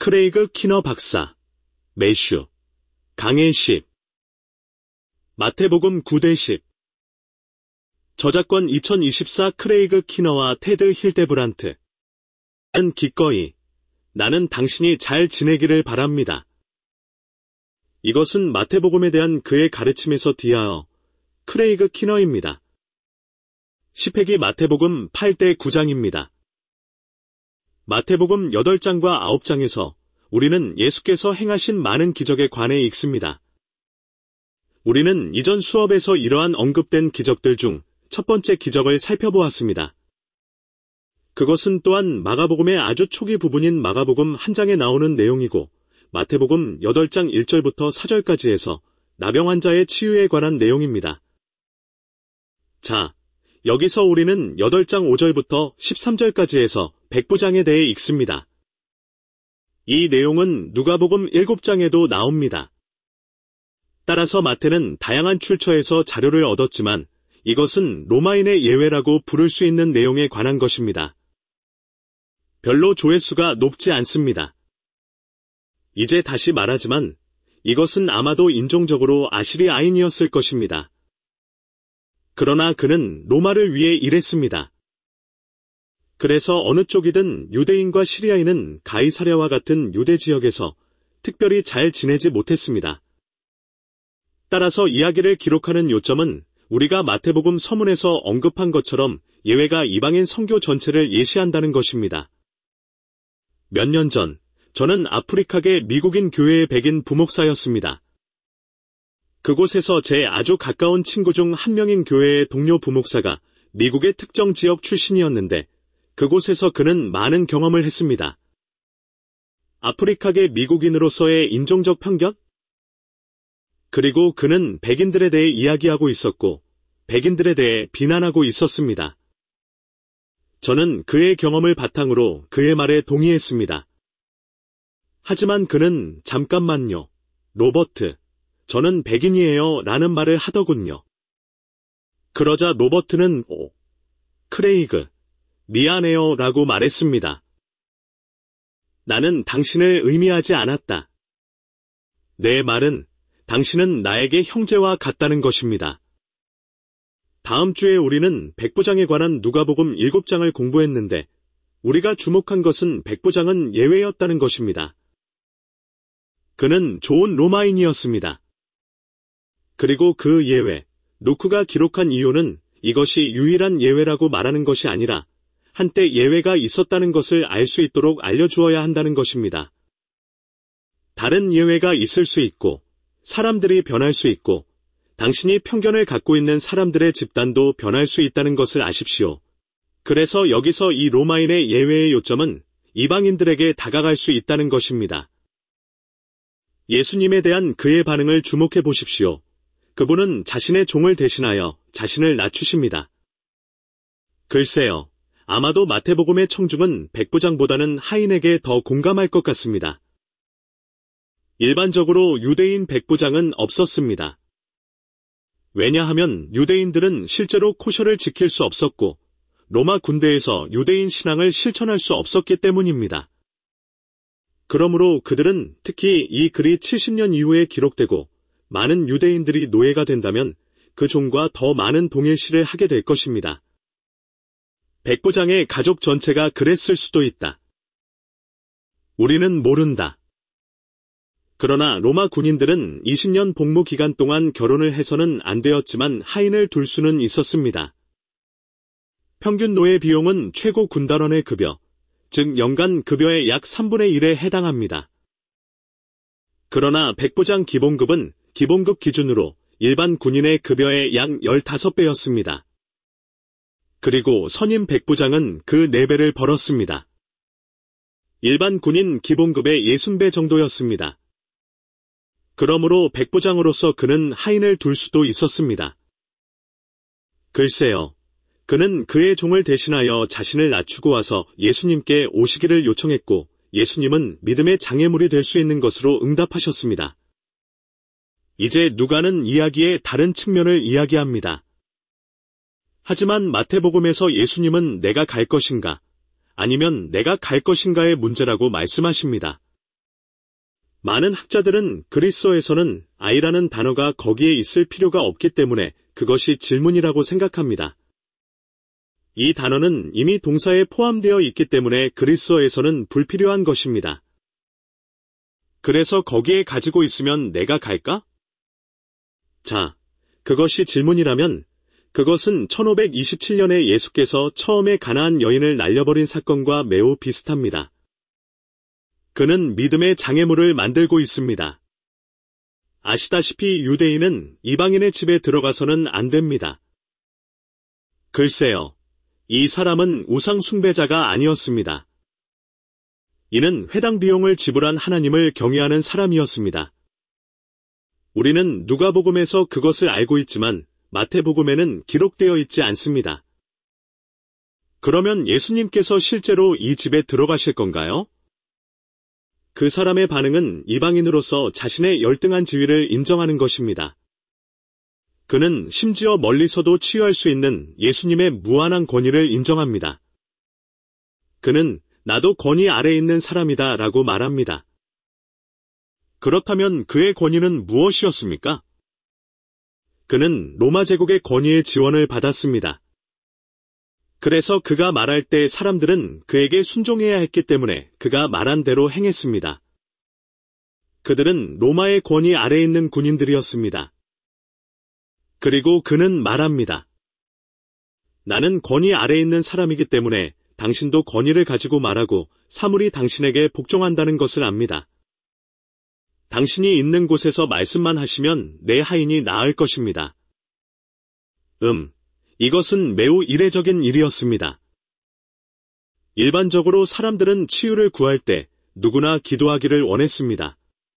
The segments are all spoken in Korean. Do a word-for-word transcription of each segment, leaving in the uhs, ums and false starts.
크레이그 키너 박사, 매슈, 강해 십. 마태복음 구 대 십. 저작권 이천이십사 크레이그 키너와 테드 힐데브란트. 는 기꺼이 나는 당신이 잘 지내기를 바랍니다. 이것은 마태복음에 대한 그의 가르침에서 뒤하여 크레이그 키너입니다. 십 회기 마태복음 팔 대 구 장입니다. 마태복음 여덟 장과 아홉 장에서 우리는 예수께서 행하신 많은 기적에 관해 읽습니다. 우리는 이전 수업에서 이러한 언급된 기적들 중 첫 번째 기적을 살펴보았습니다. 그것은 또한 마가복음의 아주 초기 부분인 마가복음 한 장에 나오는 내용이고 마태복음 여덟 장 일 절부터 사 절까지 해서 나병 환자의 치유에 관한 내용입니다. 자, 여기서 우리는 여덟 장 오 절부터 십삼 절까지 해서 백부장에 대해 읽습니다. 이 내용은 누가복음 일곱 장에도 나옵니다. 따라서 마태는 다양한 출처에서 자료를 얻었지만 이것은 로마인의 예외라고 부를 수 있는 내용에 관한 것입니다. 별로 조회수가 높지 않습니다. 이제 다시 말하지만 이것은 아마도 인종적으로 아시리아인이었을 것입니다. 그러나 그는 로마를 위해 일했습니다. 그래서 어느 쪽이든 유대인과 시리아인은 가이사랴와 같은 유대 지역에서 특별히 잘 지내지 못했습니다. 따라서 이야기를 기록하는 요점은 우리가 마태복음 서문에서 언급한 것처럼 예외가 이방인 선교 전체를 예시한다는 것입니다. 몇 년 전, 저는 아프리카계 미국인 교회의 백인 부목사였습니다. 그곳에서 제 아주 가까운 친구 중 한 명인 교회의 동료 부목사가 미국의 특정 지역 출신이었는데 그곳에서 그는 많은 경험을 했습니다. 아프리카계 미국인으로서의 인종적 편견? 그리고 그는 백인들에 대해 이야기하고 있었고 백인들에 대해 비난하고 있었습니다. 저는 그의 경험을 바탕으로 그의 말에 동의했습니다. 하지만 그는 잠깐만요, 로버트, 저는 백인이에요 라는 말을 하더군요. 그러자 로버트는 오, 크레이그, 미안해요 라고 말했습니다. 나는 당신을 의미하지 않았다. 내 말은 당신은 나에게 형제와 같다는 것입니다. 다음 주에 우리는 백부장에 관한 누가복음 일곱 장을 공부했는데 우리가 주목한 것은 백부장은 예외였다는 것입니다. 그는 좋은 로마인이었습니다. 그리고 그 예외, 루크가 기록한 이유는 이것이 유일한 예외라고 말하는 것이 아니라 한때 예외가 있었다는 것을 알 수 있도록 알려주어야 한다는 것입니다. 다른 예외가 있을 수 있고 사람들이 변할 수 있고 당신이 편견을 갖고 있는 사람들의 집단도 변할 수 있다는 것을 아십시오. 그래서 여기서 이 로마인의 예외의 요점은 이방인들에게 다가갈 수 있다는 것입니다. 예수님에 대한 그의 반응을 주목해 보십시오. 그분은 자신의 종을 대신하여 자신을 낮추십니다. 글쎄요, 아마도 마태복음의 청중은 백부장보다는 하인에게 더 공감할 것 같습니다. 일반적으로 유대인 백부장은 없었습니다. 왜냐하면 유대인들은 실제로 코셔를 지킬 수 없었고 로마 군대에서 유대인 신앙을 실천할 수 없었기 때문입니다. 그러므로 그들은 특히 이 글이 칠십 년 이후에 기록되고 많은 유대인들이 노예가 된다면 그 종과 더 많은 동일시를 하게 될 것입니다. 백부장의 가족 전체가 그랬을 수도 있다. 우리는 모른다. 그러나 로마 군인들은 이십 년 복무 기간 동안 결혼을 해서는 안 되었지만 하인을 둘 수는 있었습니다. 평균 노예 비용은 최고 군단원의 급여, 즉 연간 급여의 약 삼분의 일에 해당합니다. 그러나 백부장 기본급은 기본급 기준으로 일반 군인의 급여의 약 십오 배였습니다. 그리고 선임 백부장은 그 네 배를 벌었습니다. 일반 군인 기본급의 육십 배 정도였습니다. 그러므로 백부장으로서 그는 하인을 둘 수도 있었습니다. 글쎄요, 그는 그의 종을 대신하여 자신을 낮추고 와서 예수님께 오시기를 요청했고 예수님은 믿음의 장애물이 될 수 있는 것으로 응답하셨습니다. 이제 누가는 이야기의 다른 측면을 이야기합니다. 하지만 마태복음에서 예수님은 내가 갈 것인가, 아니면 내가 갈 것인가의 문제라고 말씀하십니다. 많은 학자들은 그리스어에서는 I라는 단어가 거기에 있을 필요가 없기 때문에 그것이 질문이라고 생각합니다. 이 단어는 이미 동사에 포함되어 있기 때문에 그리스어에서는 불필요한 것입니다. 그래서 거기에 가지고 있으면 내가 갈까? 자, 그것이 질문이라면 그것은 천오백이십칠 년에 예수께서 처음에 가나안 여인을 날려버린 사건과 매우 비슷합니다. 그는 믿음의 장애물을 만들고 있습니다. 아시다시피 유대인은 이방인의 집에 들어가서는 안 됩니다. 글쎄요, 이 사람은 우상 숭배자가 아니었습니다. 이는 회당 비용을 지불한 하나님을 경외하는 사람이었습니다. 우리는 누가복음에서 그것을 알고 있지만 마태복음에는 기록되어 있지 않습니다. 그러면 예수님께서 실제로 이 집에 들어가실 건가요? 그 사람의 반응은 이방인으로서 자신의 열등한 지위를 인정하는 것입니다. 그는 심지어 멀리서도 치유할 수 있는 예수님의 무한한 권위를 인정합니다. 그는 나도 권위 아래에 있는 사람이다 라고 말합니다. 그렇다면 그의 권위는 무엇이었습니까? 그는 로마 제국의 권위의 지원을 받았습니다. 그래서 그가 말할 때 사람들은 그에게 순종해야 했기 때문에 그가 말한 대로 행했습니다. 그들은 로마의 권위 아래에 있는 군인들이었습니다. 그리고 그는 말합니다. 나는 권위 아래에 있는 사람이기 때문에 당신도 권위를 가지고 말하고 사물이 당신에게 복종한다는 것을 압니다. 당신이 있는 곳에서 말씀만 하시면 내 하인이 나을 것입니다. 음, 이것은 매우 이례적인 일이었습니다. 일반적으로 사람들은 치유를 구할 때 누구나 기도하기를 원했습니다.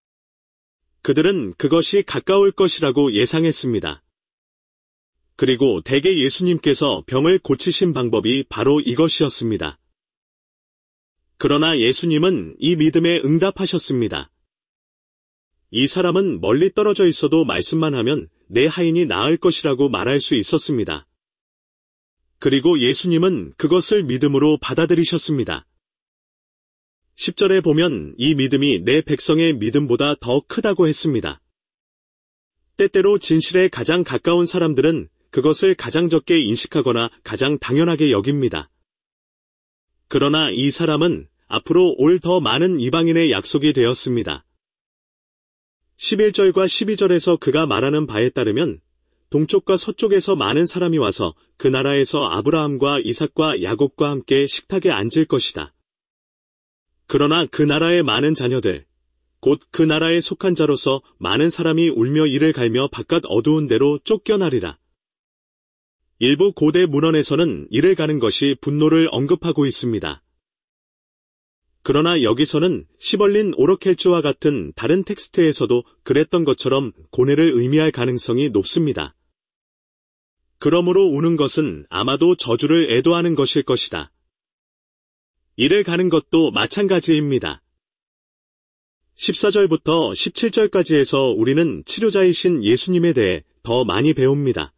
그들은 그것이 가까울 것이라고 예상했습니다. 그리고 대개 예수님께서 병을 고치신 방법이 바로 이것이었습니다. 그러나 예수님은 이 믿음에 응답하셨습니다. 이 사람은 멀리 떨어져 있어도 말씀만 하면 내 하인이 나을 것이라고 말할 수 있었습니다. 그리고 예수님은 그것을 믿음으로 받아들이셨습니다. 십 절에 보면 이 믿음이 내 백성의 믿음보다 더 크다고 했습니다. 때때로 진실에 가장 가까운 사람들은 그것을 가장 적게 인식하거나 가장 당연하게 여깁니다. 그러나 이 사람은 앞으로 올 더 많은 이방인의 약속이 되었습니다. 십일 절과 십이 절에서 그가 말하는 바에 따르면 동쪽과 서쪽에서 많은 사람이 와서 그 나라에서 아브라함과 이삭과 야곱과 함께 식탁에 앉을 것이다. 그러나 그 나라의 많은 자녀들, 곧 그 나라에 속한 자로서 많은 사람이 울며 이를 갈며 바깥 어두운 데로 쫓겨나리라. 일부 고대 문헌에서는 이를 가는 것이 분노를 언급하고 있습니다. 그러나 여기서는 시벌린 오르켈주와 같은 다른 텍스트에서도 그랬던 것처럼 고뇌를 의미할 가능성이 높습니다. 그러므로 우는 것은 아마도 저주를 애도하는 것일 것이다. 이를 가는 것도 마찬가지입니다. 십사 절부터 십칠 절까지에서 우리는 치료자이신 예수님에 대해 더 많이 배웁니다.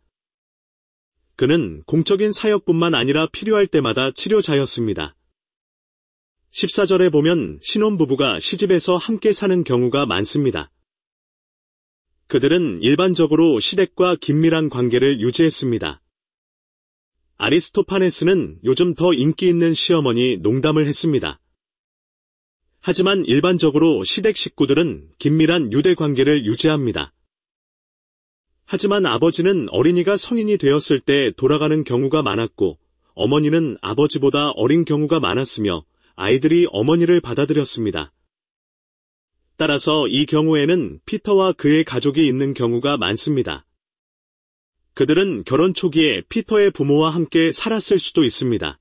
그는 공적인 사역뿐만 아니라 필요할 때마다 치료자였습니다. 십사 절에 보면 신혼부부가 시집에서 함께 사는 경우가 많습니다. 그들은 일반적으로 시댁과 긴밀한 관계를 유지했습니다. 아리스토파네스는 요즘 더 인기 있는 시어머니 농담을 했습니다. 하지만 일반적으로 시댁 식구들은 긴밀한 유대 관계를 유지합니다. 하지만 아버지는 어린이가 성인이 되었을 때 돌아가는 경우가 많았고 어머니는 아버지보다 어린 경우가 많았으며 아이들이 어머니를 받아들였습니다. 따라서 이 경우에는 피터와 그의 가족이 있는 경우가 많습니다. 그들은 결혼 초기에 피터의 부모와 함께 살았을 수도 있습니다.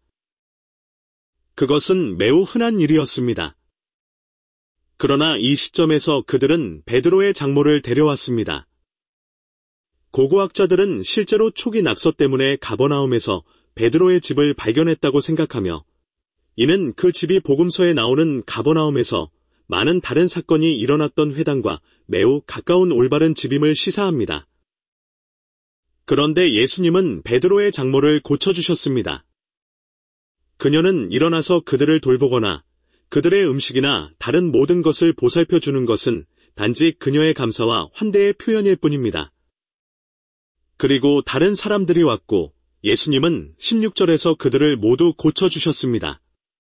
그것은 매우 흔한 일이었습니다. 그러나 이 시점에서 그들은 베드로의 장모를 데려왔습니다. 고고학자들은 실제로 초기 낙서 때문에 가버나움에서 베드로의 집을 발견했다고 생각하며 이는 그 집이 복음서에 나오는 가버나움에서 많은 다른 사건이 일어났던 회당과 매우 가까운 올바른 집임을 시사합니다. 그런데 예수님은 베드로의 장모를 고쳐주셨습니다. 그녀는 일어나서 그들을 돌보거나 그들의 음식이나 다른 모든 것을 보살펴 주는 것은 단지 그녀의 감사와 환대의 표현일 뿐입니다. 그리고 다른 사람들이 왔고 예수님은 십육 절에서 그들을 모두 고쳐주셨습니다.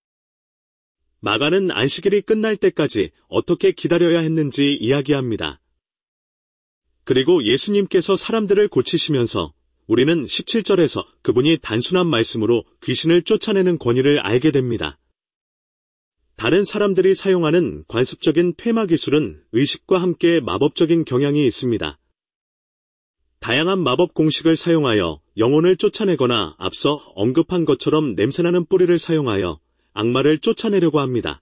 마가는 안식일이 끝날 때까지 어떻게 기다려야 했는지 이야기합니다. 그리고 예수님께서 사람들을 고치시면서 우리는 십칠 절에서 그분이 단순한 말씀으로 귀신을 쫓아내는 권위를 알게 됩니다. 다른 사람들이 사용하는 관습적인 퇴마 기술은 의식과 함께 마법적인 경향이 있습니다. 다양한 마법 공식을 사용하여 영혼을 쫓아내거나 앞서 언급한 것처럼 냄새나는 뿌리를 사용하여 악마를 쫓아내려고 합니다.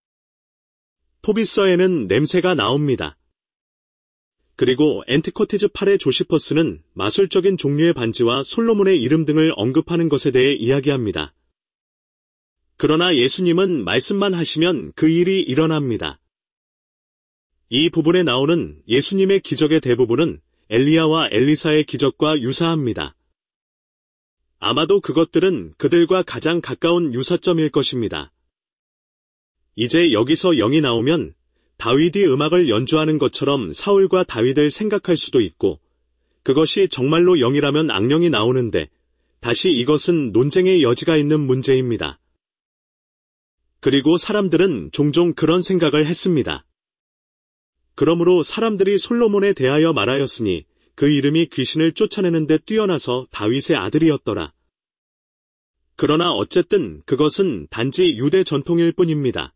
토비서에는 냄새가 나옵니다. 그리고 엔티코티즈 팔의 조시퍼스는 마술적인 종류의 반지와 솔로몬의 이름 등을 언급하는 것에 대해 이야기합니다. 그러나 예수님은 말씀만 하시면 그 일이 일어납니다. 이 부분에 나오는 예수님의 기적의 대부분은 엘리야와 엘리사의 기적과 유사합니다. 아마도 그것들은 그들과 가장 가까운 유사점일 것입니다. 이제 여기서 영이 나오면 다윗이 음악을 연주하는 것처럼 사울과 다윗을 생각할 수도 있고 그것이 정말로 영이라면 악령이 나오는데 다시 이것은 논쟁의 여지가 있는 문제입니다. 그리고 사람들은 종종 그런 생각을 했습니다. 그러므로 사람들이 솔로몬에 대하여 말하였으니 그 이름이 귀신을 쫓아내는 데 뛰어나서 다윗의 아들이었더라. 그러나 어쨌든 그것은 단지 유대 전통일 뿐입니다.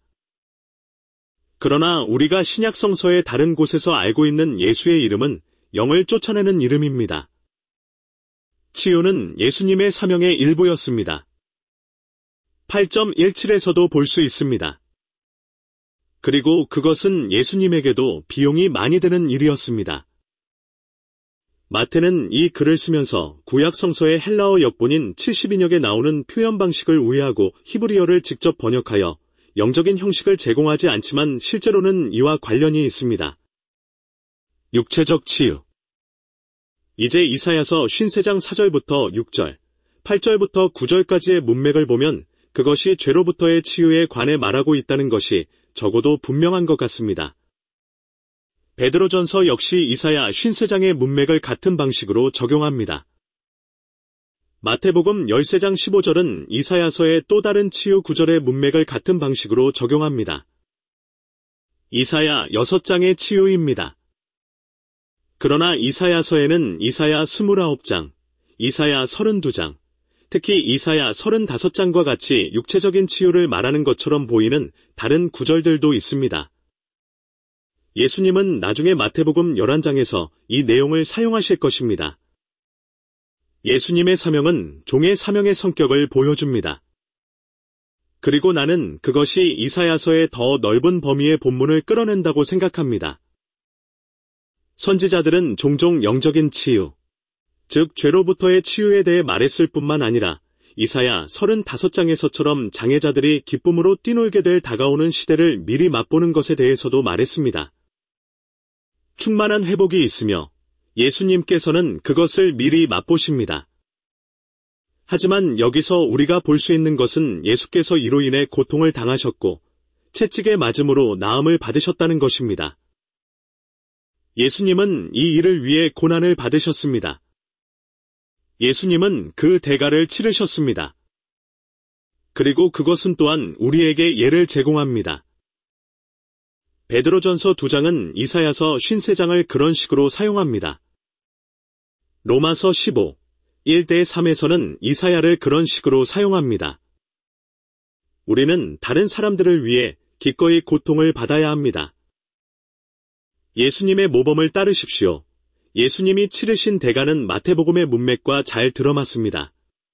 그러나 우리가 신약 성서의 다른 곳에서 알고 있는 예수의 이름은 영을 쫓아내는 이름입니다. 치유는 예수님의 사명의 일부였습니다. 팔 점 일칠에서도 볼 수 있습니다. 그리고 그것은 예수님에게도 비용이 많이 드는 일이었습니다. 마태는 이 글을 쓰면서 구약 성서의 헬라어 역본인 칠십인역에 나오는 표현 방식을 우회하고 히브리어를 직접 번역하여 영적인 형식을 제공하지 않지만 실제로는 이와 관련이 있습니다. 육체적 치유. 이제 이사야서 오십삼 장 사 절부터 육 절, 팔 절부터 구 절까지의 문맥을 보면 그것이 죄로부터의 치유에 관해 말하고 있다는 것이 적어도 분명한 것 같습니다. 베드로전서 역시 이사야 오십삼 장의 문맥을 같은 방식으로 적용합니다. 마태복음 십삼 장 십오 절은 이사야서의 또 다른 치유 구절의 문맥을 같은 방식으로 적용합니다. 이사야 육 장의 치유입니다. 그러나 이사야서에는 이사야 이십구 장, 이사야 삼십이 장, 특히 이사야 삼십오 장과 같이 육체적인 치유를 말하는 것처럼 보이는 다른 구절들도 있습니다. 예수님은 나중에 마태복음 십일 장에서 이 내용을 사용하실 것입니다. 예수님의 사명은 종의 사명의 성격을 보여줍니다. 그리고 나는 그것이 이사야서의 더 넓은 범위의 본문을 끌어낸다고 생각합니다. 선지자들은 종종 영적인 치유, 즉 죄로부터의 치유에 대해 말했을 뿐만 아니라 이사야 삼십오 장에서처럼 장애자들이 기쁨으로 뛰놀게 될 다가오는 시대를 미리 맛보는 것에 대해서도 말했습니다. 충만한 회복이 있으며 예수님께서는 그것을 미리 맛보십니다. 하지만 여기서 우리가 볼 수 있는 것은 예수께서 이로 인해 고통을 당하셨고 채찍에 맞음으로 나음을 받으셨다는 것입니다. 예수님은 이 일을 위해 고난을 받으셨습니다. 예수님은 그 대가를 치르셨습니다. 그리고 그것은 또한 우리에게 예를 제공합니다. 베드로전서 이 장은 이사야서 오십삼 장을 그런 식으로 사용합니다. 로마서 십오, 일 대 삼에서는 이사야를 그런 식으로 사용합니다. 우리는 다른 사람들을 위해 기꺼이 고통을 받아야 합니다. 예수님의 모범을 따르십시오. 예수님이 치르신 대가는 마태복음의 문맥과 잘 들어맞습니다.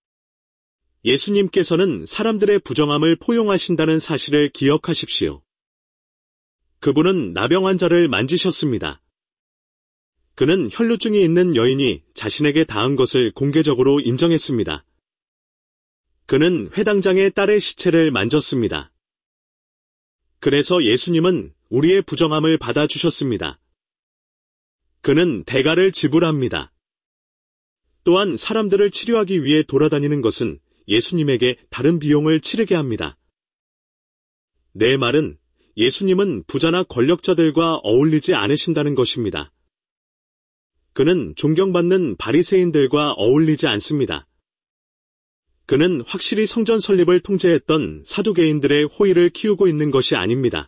예수님께서는 사람들의 부정함을 포용하신다는 사실을 기억하십시오. 그분은 나병 환자를 만지셨습니다. 그는 혈루증이 있는 여인이 자신에게 닿은 것을 공개적으로 인정했습니다. 그는 회당장의 딸의 시체를 만졌습니다. 그래서 예수님은 우리의 부정함을 받아주셨습니다. 그는 대가를 지불합니다. 또한 사람들을 치료하기 위해 돌아다니는 것은 예수님에게 다른 비용을 치르게 합니다. 내 말은 예수님은 부자나 권력자들과 어울리지 않으신다는 것입니다. 그는 존경받는 바리새인들과 어울리지 않습니다. 그는 확실히 성전 설립을 통제했던 사두개인들의 호의를 키우고 있는 것이 아닙니다.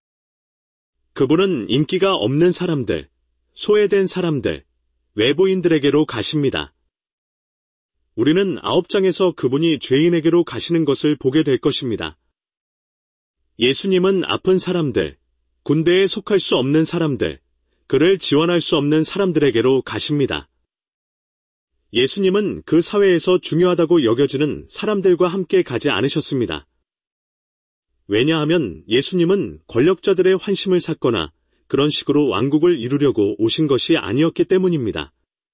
그분은 인기가 없는 사람들, 소외된 사람들, 외부인들에게로 가십니다. 우리는 아홉 장에서 그분이 죄인에게로 가시는 것을 보게 될 것입니다. 예수님은 아픈 사람들, 군대에 속할 수 없는 사람들, 그를 지원할 수 없는 사람들에게로 가십니다. 예수님은 그 사회에서 중요하다고 여겨지는 사람들과 함께 가지 않으셨습니다. 왜냐하면 예수님은 권력자들의 환심을 샀거나 그런 식으로 왕국을 이루려고 오신 것이 아니었기 때문입니다.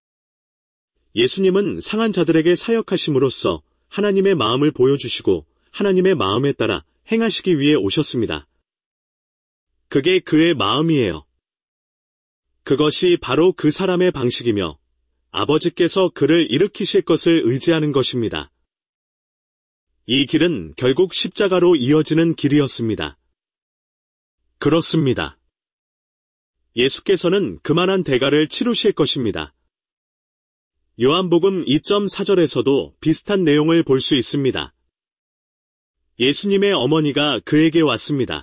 예수님은 상한 자들에게 사역하심으로써 하나님의 마음을 보여주시고 하나님의 마음에 따라 행하시기 위해 오셨습니다. 그게 그의 마음이에요. 그것이 바로 그 사람의 방식이며 아버지께서 그를 일으키실 것을 의지하는 것입니다. 이 길은 결국 십자가로 이어지는 길이었습니다. 그렇습니다. 예수께서는 그만한 대가를 치르실 것입니다. 요한복음 이 장 사 절에서도 비슷한 내용을 볼 수 있습니다. 예수님의 어머니가 그에게 왔습니다.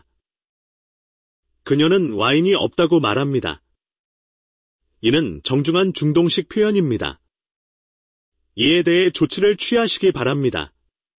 그녀는 와인이 없다고 말합니다. 이는 정중한 중동식 표현입니다. 이에 대해 조치를 취하시기 바랍니다.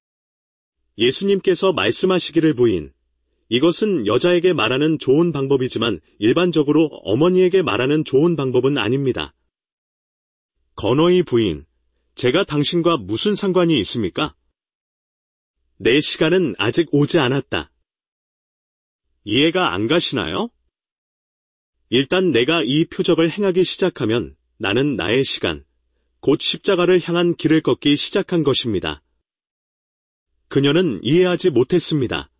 예수님께서 말씀하시기를 부인, 이것은 여자에게 말하는 좋은 방법이지만 일반적으로 어머니에게 말하는 좋은 방법은 아닙니다. 건어의 부인, 제가 당신과 무슨 상관이 있습니까? 내 시간은 아직 오지 않았다. 이해가 안 가시나요? 일단 내가 이 표적을 행하기 시작하면 나는 나의 시간, 곧 십자가를 향한 길을 걷기 시작한 것입니다. 그녀는 이해하지 못했습니다.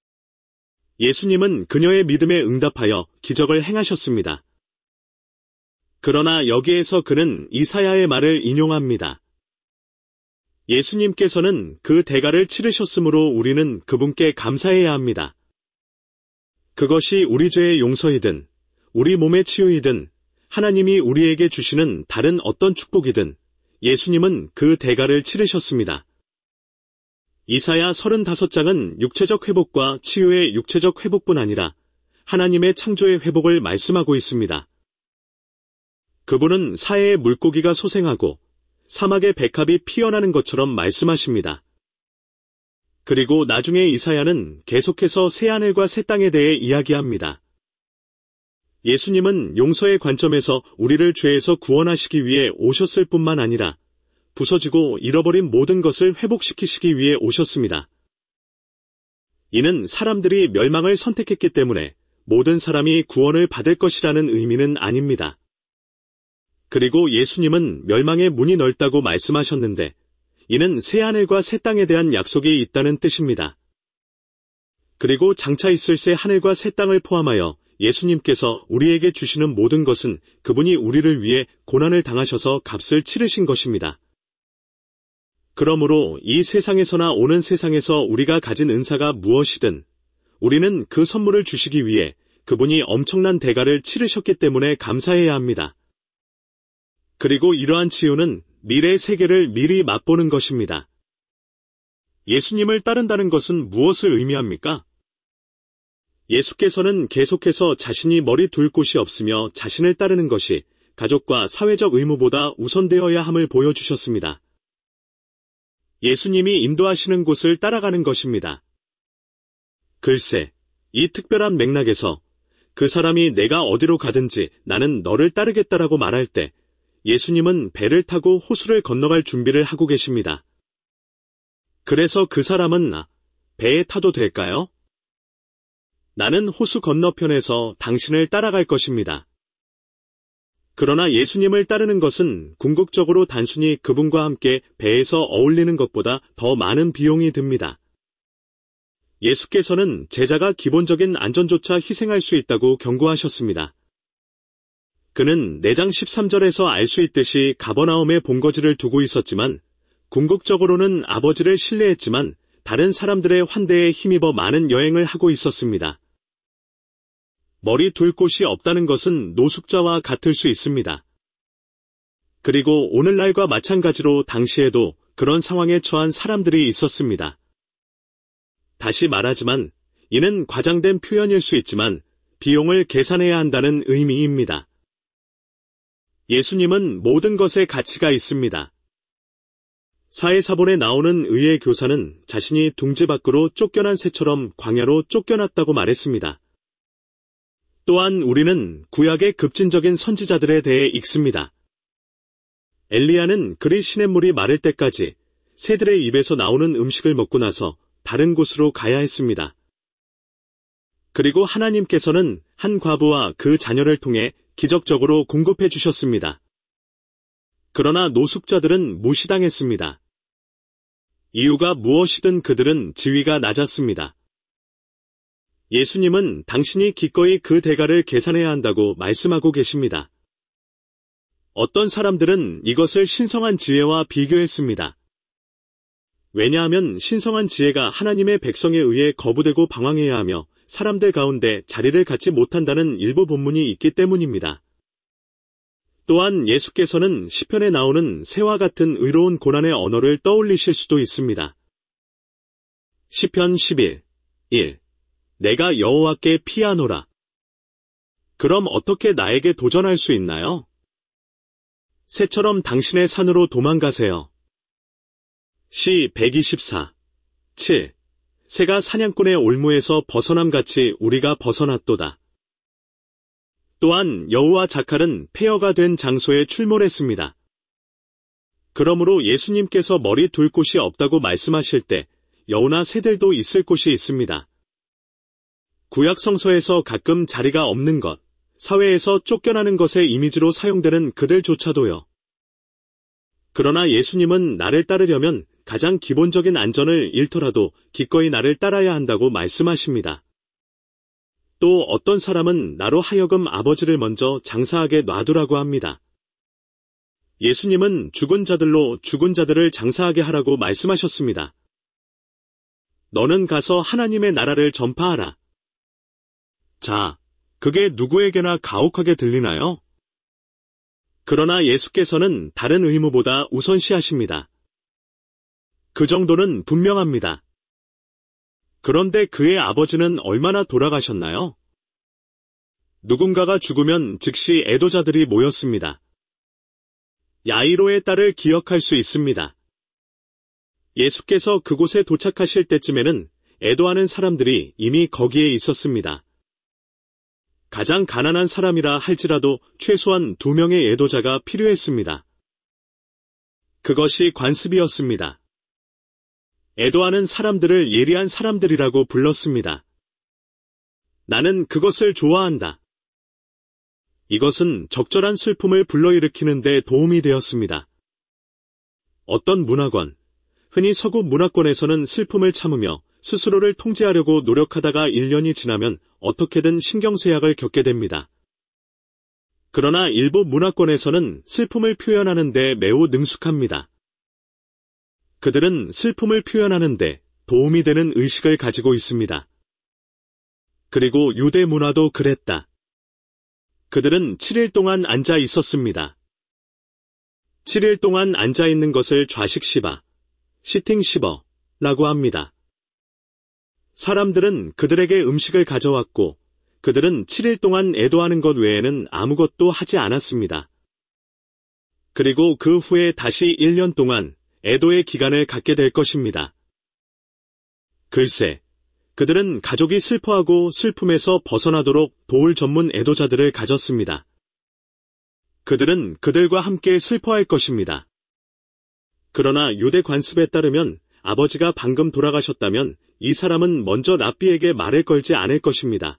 예수님은 그녀의 믿음에 응답하여 기적을 행하셨습니다. 그러나 여기에서 그는 이사야의 말을 인용합니다. 예수님께서는 그 대가를 치르셨으므로 우리는 그분께 감사해야 합니다. 그것이 우리 죄의 용서이든 우리 몸의 치유이든 하나님이 우리에게 주시는 다른 어떤 축복이든 예수님은 그 대가를 치르셨습니다. 이사야 서른다섯 장은 육체적 회복과 치유의 육체적 회복뿐 아니라 하나님의 창조의 회복을 말씀하고 있습니다. 그분은 사해의 물고기가 소생하고 사막의 백합이 피어나는 것처럼 말씀하십니다. 그리고 나중에 이사야는 계속해서 새하늘과 새 땅에 대해 이야기합니다. 예수님은 용서의 관점에서 우리를 죄에서 구원하시기 위해 오셨을 뿐만 아니라 부서지고 잃어버린 모든 것을 회복시키시기 위해 오셨습니다. 이는 사람들이 멸망을 선택했기 때문에 모든 사람이 구원을 받을 것이라는 의미는 아닙니다. 그리고 예수님은 멸망의 문이 넓다고 말씀하셨는데 이는 새하늘과 새 땅에 대한 약속이 있다는 뜻입니다. 그리고 장차 있을 새 하늘과 새 땅을 포함하여 예수님께서 우리에게 주시는 모든 것은 그분이 우리를 위해 고난을 당하셔서 값을 치르신 것입니다. 그러므로 이 세상에서나 오는 세상에서 우리가 가진 은사가 무엇이든 우리는 그 선물을 주시기 위해 그분이 엄청난 대가를 치르셨기 때문에 감사해야 합니다. 그리고 이러한 치유는 미래의 세계를 미리 맛보는 것입니다. 예수님을 따른다는 것은 무엇을 의미합니까? 예수께서는 계속해서 자신이 머리 둘 곳이 없으며 자신을 따르는 것이 가족과 사회적 의무보다 우선되어야 함을 보여주셨습니다. 예수님이 인도하시는 곳을 따라가는 것입니다. 글쎄, 이 특별한 맥락에서 그 사람이 내가 어디로 가든지 나는 너를 따르겠다라고 말할 때 예수님은 배를 타고 호수를 건너갈 준비를 하고 계십니다. 그래서 그 사람은 배에 타도 될까요? 나는 호수 건너편에서 당신을 따라갈 것입니다. 그러나 예수님을 따르는 것은 궁극적으로 단순히 그분과 함께 배에서 어울리는 것보다 더 많은 비용이 듭니다. 예수께서는 제자가 기본적인 안전조차 희생할 수 있다고 경고하셨습니다. 그는 네 장 십삼 절에서 알 수 있듯이 가버나움에 본거지를 두고 있었지만 궁극적으로는 아버지를 신뢰했지만 다른 사람들의 환대에 힘입어 많은 여행을 하고 있었습니다. 머리 둘 곳이 없다는 것은 노숙자와 같을 수 있습니다. 그리고 오늘날과 마찬가지로 당시에도 그런 상황에 처한 사람들이 있었습니다. 다시 말하지만 이는 과장된 표현일 수 있지만 비용을 계산해야 한다는 의미입니다. 예수님은 모든 것에 가치가 있습니다. 사해사본에 나오는 의의 교사는 자신이 둥지 밖으로 쫓겨난 새처럼 광야로 쫓겨났다고 말했습니다. 또한 우리는 구약의 급진적인 선지자들에 대해 읽습니다. 엘리야는 그리 시냇물이 마를 때까지 새들의 입에서 나오는 음식을 먹고 나서 다른 곳으로 가야 했습니다. 그리고 하나님께서는 한 과부와 그 자녀를 통해 기적적으로 공급해 주셨습니다. 그러나 노숙자들은 무시당했습니다. 이유가 무엇이든 그들은 지위가 낮았습니다. 예수님은 당신이 기꺼이 그 대가를 계산해야 한다고 말씀하고 계십니다. 어떤 사람들은 이것을 신성한 지혜와 비교했습니다. 왜냐하면 신성한 지혜가 하나님의 백성에 의해 거부되고 방황해야 하며 사람들 가운데 자리를 갖지 못한다는 일부 본문이 있기 때문입니다. 또한 예수께서는 시편에 나오는 새와 같은 의로운 고난의 언어를 떠올리실 수도 있습니다. 시편 십일, 일. 내가 여호와께 피하노라. 그럼 어떻게 나에게 도전할 수 있나요? 새처럼 당신의 산으로 도망가세요. 시 백이십사, 칠. 새가 사냥꾼의 올무에서 벗어남같이 우리가 벗어났도다. 또한 여우와 자칼은 폐허가 된 장소에 출몰했습니다. 그러므로 예수님께서 머리 둘 곳이 없다고 말씀하실 때 여우나 새들도 있을 곳이 있습니다. 구약 성서에서 가끔 자리가 없는 것, 사회에서 쫓겨나는 것의 이미지로 사용되는 그들조차도요. 그러나 예수님은 나를 따르려면 가장 기본적인 안전을 잃더라도 기꺼이 나를 따라야 한다고 말씀하십니다. 또 어떤 사람은 나로 하여금 아버지를 먼저 장사하게 놔두라고 합니다. 예수님은 죽은 자들로 죽은 자들을 장사하게 하라고 말씀하셨습니다. 너는 가서 하나님의 나라를 전파하라. 자, 그게 누구에게나 가혹하게 들리나요? 그러나 예수께서는 다른 의무보다 우선시하십니다. 그 정도는 분명합니다. 그런데 그의 아버지는 얼마나 돌아가셨나요? 누군가가 죽으면 즉시 애도자들이 모였습니다. 야이로의 딸을 기억할 수 있습니다. 예수께서 그곳에 도착하실 때쯤에는 애도하는 사람들이 이미 거기에 있었습니다. 가장 가난한 사람이라 할지라도 최소한 두 명의 애도자가 필요했습니다. 그것이 관습이었습니다. 애도하는 사람들을 예리한 사람들이라고 불렀습니다. 나는 그것을 좋아한다. 이것은 적절한 슬픔을 불러일으키는 데 도움이 되었습니다. 어떤 문화권, 흔히 서구 문화권에서는 슬픔을 참으며 스스로를 통제하려고 노력하다가 일 년이 지나면 어떻게든 신경쇠약을 겪게 됩니다. 그러나 일부 문화권에서는 슬픔을 표현하는 데 매우 능숙합니다. 그들은 슬픔을 표현하는데 도움이 되는 의식을 가지고 있습니다. 그리고 유대 문화도 그랬다. 그들은 칠 일 동안 앉아 있었습니다. 칠 일 동안 앉아 있는 것을 좌식 시바, 시팅 시버라고 합니다. 사람들은 그들에게 음식을 가져왔고 그들은 칠 일 동안 애도하는 것 외에는 아무것도 하지 않았습니다. 그리고 그 후에 다시 일 년 동안 애도의 기간을 갖게 될 것입니다. 글쎄, 그들은 가족이 슬퍼하고 슬픔에서 벗어나도록 도울 전문 애도자들을 가졌습니다. 그들은 그들과 함께 슬퍼할 것입니다. 그러나 유대 관습에 따르면 아버지가 방금 돌아가셨다면 이 사람은 먼저 랍비에게 말을 걸지 않을 것입니다.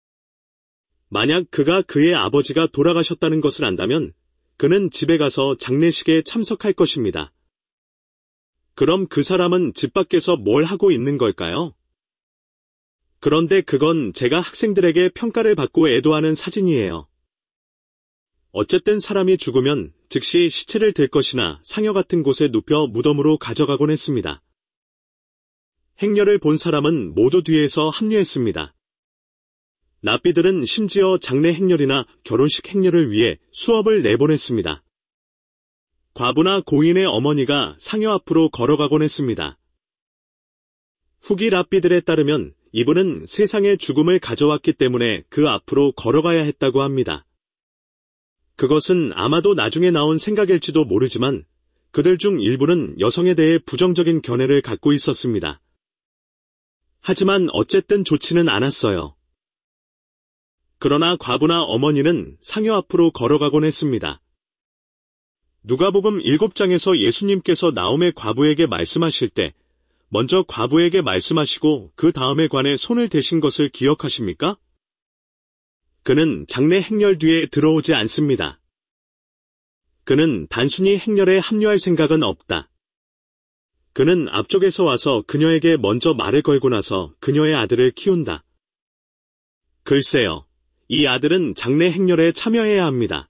만약 그가 그의 아버지가 돌아가셨다는 것을 안다면 그는 집에 가서 장례식에 참석할 것입니다. 그럼 그 사람은 집 밖에서 뭘 하고 있는 걸까요? 그런데 그건 제가 학생들에게 평가를 받고 애도하는 사진이에요. 어쨌든 사람이 죽으면 즉시 시체를 댈 것이나 상여 같은 곳에 눕혀 무덤으로 가져가곤 했습니다. 행렬을 본 사람은 모두 뒤에서 합류했습니다. 랍비들은 심지어 장례 행렬이나 결혼식 행렬을 위해 수업을 내보냈습니다. 과부나 고인의 어머니가 상여 앞으로 걸어가곤 했습니다. 후기 랍비들에 따르면 이분은 세상의 죽음을 가져왔기 때문에 그 앞으로 걸어가야 했다고 합니다. 그것은 아마도 나중에 나온 생각일지도 모르지만 그들 중 일부는 여성에 대해 부정적인 견해를 갖고 있었습니다. 하지만 어쨌든 좋지는 않았어요. 그러나 과부나 어머니는 상여 앞으로 걸어가곤 했습니다. 누가복음 일곱 장에서 예수님께서 나옴의 과부에게 말씀하실 때 먼저 과부에게 말씀하시고 그 다음에 관에 손을 대신 것을 기억하십니까? 그는 장례 행렬 뒤에 들어오지 않습니다. 그는 단순히 행렬에 합류할 생각은 없다. 그는 앞쪽에서 와서 그녀에게 먼저 말을 걸고 나서 그녀의 아들을 키운다. 글쎄요, 이 아들은 장례 행렬에 참여해야 합니다.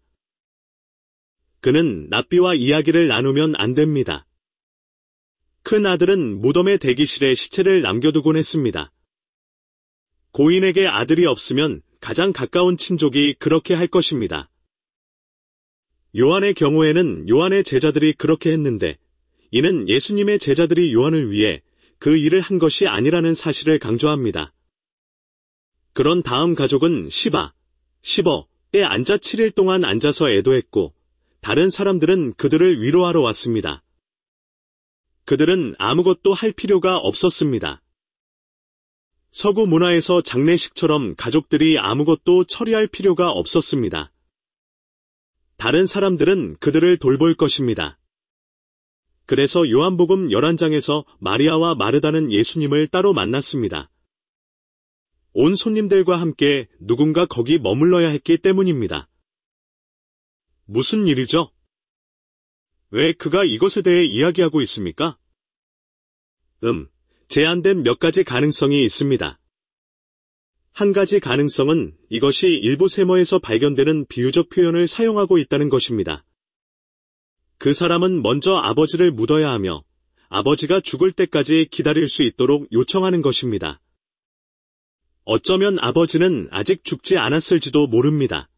그는 랍비와 이야기를 나누면 안 됩니다. 큰 아들은 무덤의 대기실에 시체를 남겨두곤 했습니다. 고인에게 아들이 없으면 가장 가까운 친족이 그렇게 할 것입니다. 요한의 경우에는 요한의 제자들이 그렇게 했는데 이는 예수님의 제자들이 요한을 위해 그 일을 한 것이 아니라는 사실을 강조합니다. 그런 다음 가족은 시바, 시버에 앉아 칠 일 동안 앉아서 애도했고 다른 사람들은 그들을 위로하러 왔습니다. 그들은 아무것도 할 필요가 없었습니다. 서구 문화에서 장례식처럼 가족들이 아무것도 처리할 필요가 없었습니다. 다른 사람들은 그들을 돌볼 것입니다. 그래서 요한복음 열한 장에서 마리아와 마르다는 예수님을 따로 만났습니다. 온 손님들과 함께 누군가 거기 머물러야 했기 때문입니다. 무슨 일이죠? 왜 그가 이것에 대해 이야기하고 있습니까? 음, 제한된 몇 가지 가능성이 있습니다. 한 가지 가능성은 이것이 일부 세머에서 발견되는 비유적 표현을 사용하고 있다는 것입니다. 그 사람은 먼저 아버지를 묻어야 하며 아버지가 죽을 때까지 기다릴 수 있도록 요청하는 것입니다. 어쩌면 아버지는 아직 죽지 않았을지도 모릅니다.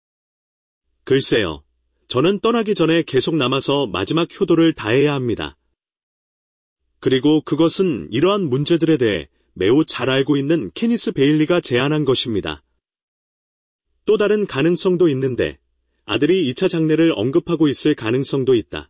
글쎄요, 저는 떠나기 전에 계속 남아서 마지막 효도를 다해야 합니다. 그리고 그것은 이러한 문제들에 대해 매우 잘 알고 있는 케니스 베일리가 제안한 것입니다. 또 다른 가능성도 있는데 아들이 이 차 장례를 언급하고 있을 가능성도 있다.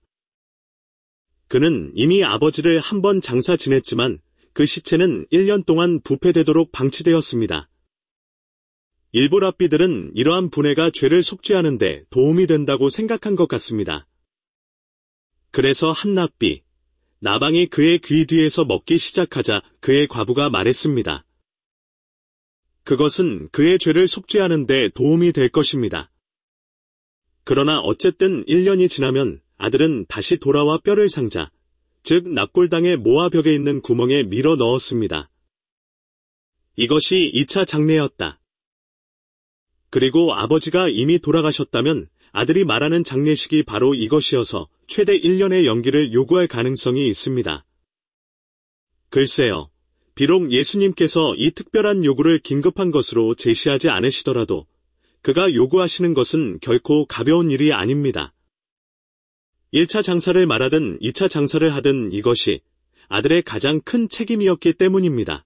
그는 이미 아버지를 한 번 장사 지냈지만 그 시체는 일 년 동안 부패되도록 방치되었습니다. 일부 랍비들은 이러한 분해가 죄를 속죄하는 데 도움이 된다고 생각한 것 같습니다. 그래서 한 랍비, 나방이 그의 귀 뒤에서 먹기 시작하자 그의 과부가 말했습니다. 그것은 그의 죄를 속죄하는 데 도움이 될 것입니다. 그러나 어쨌든 일 년이 지나면 아들은 다시 돌아와 뼈를 상자, 즉 납골당의 모아벽에 있는 구멍에 밀어 넣었습니다. 이것이 이 차 장례였다. 그리고 아버지가 이미 돌아가셨다면 아들이 말하는 장례식이 바로 이것이어서 최대 일 년의 연기를 요구할 가능성이 있습니다. 글쎄요, 비록 예수님께서 이 특별한 요구를 긴급한 것으로 제시하지 않으시더라도 그가 요구하시는 것은 결코 가벼운 일이 아닙니다. 일 차 장사를 말하든 이 차 장사를 하든 이것이 아들의 가장 큰 책임이었기 때문입니다.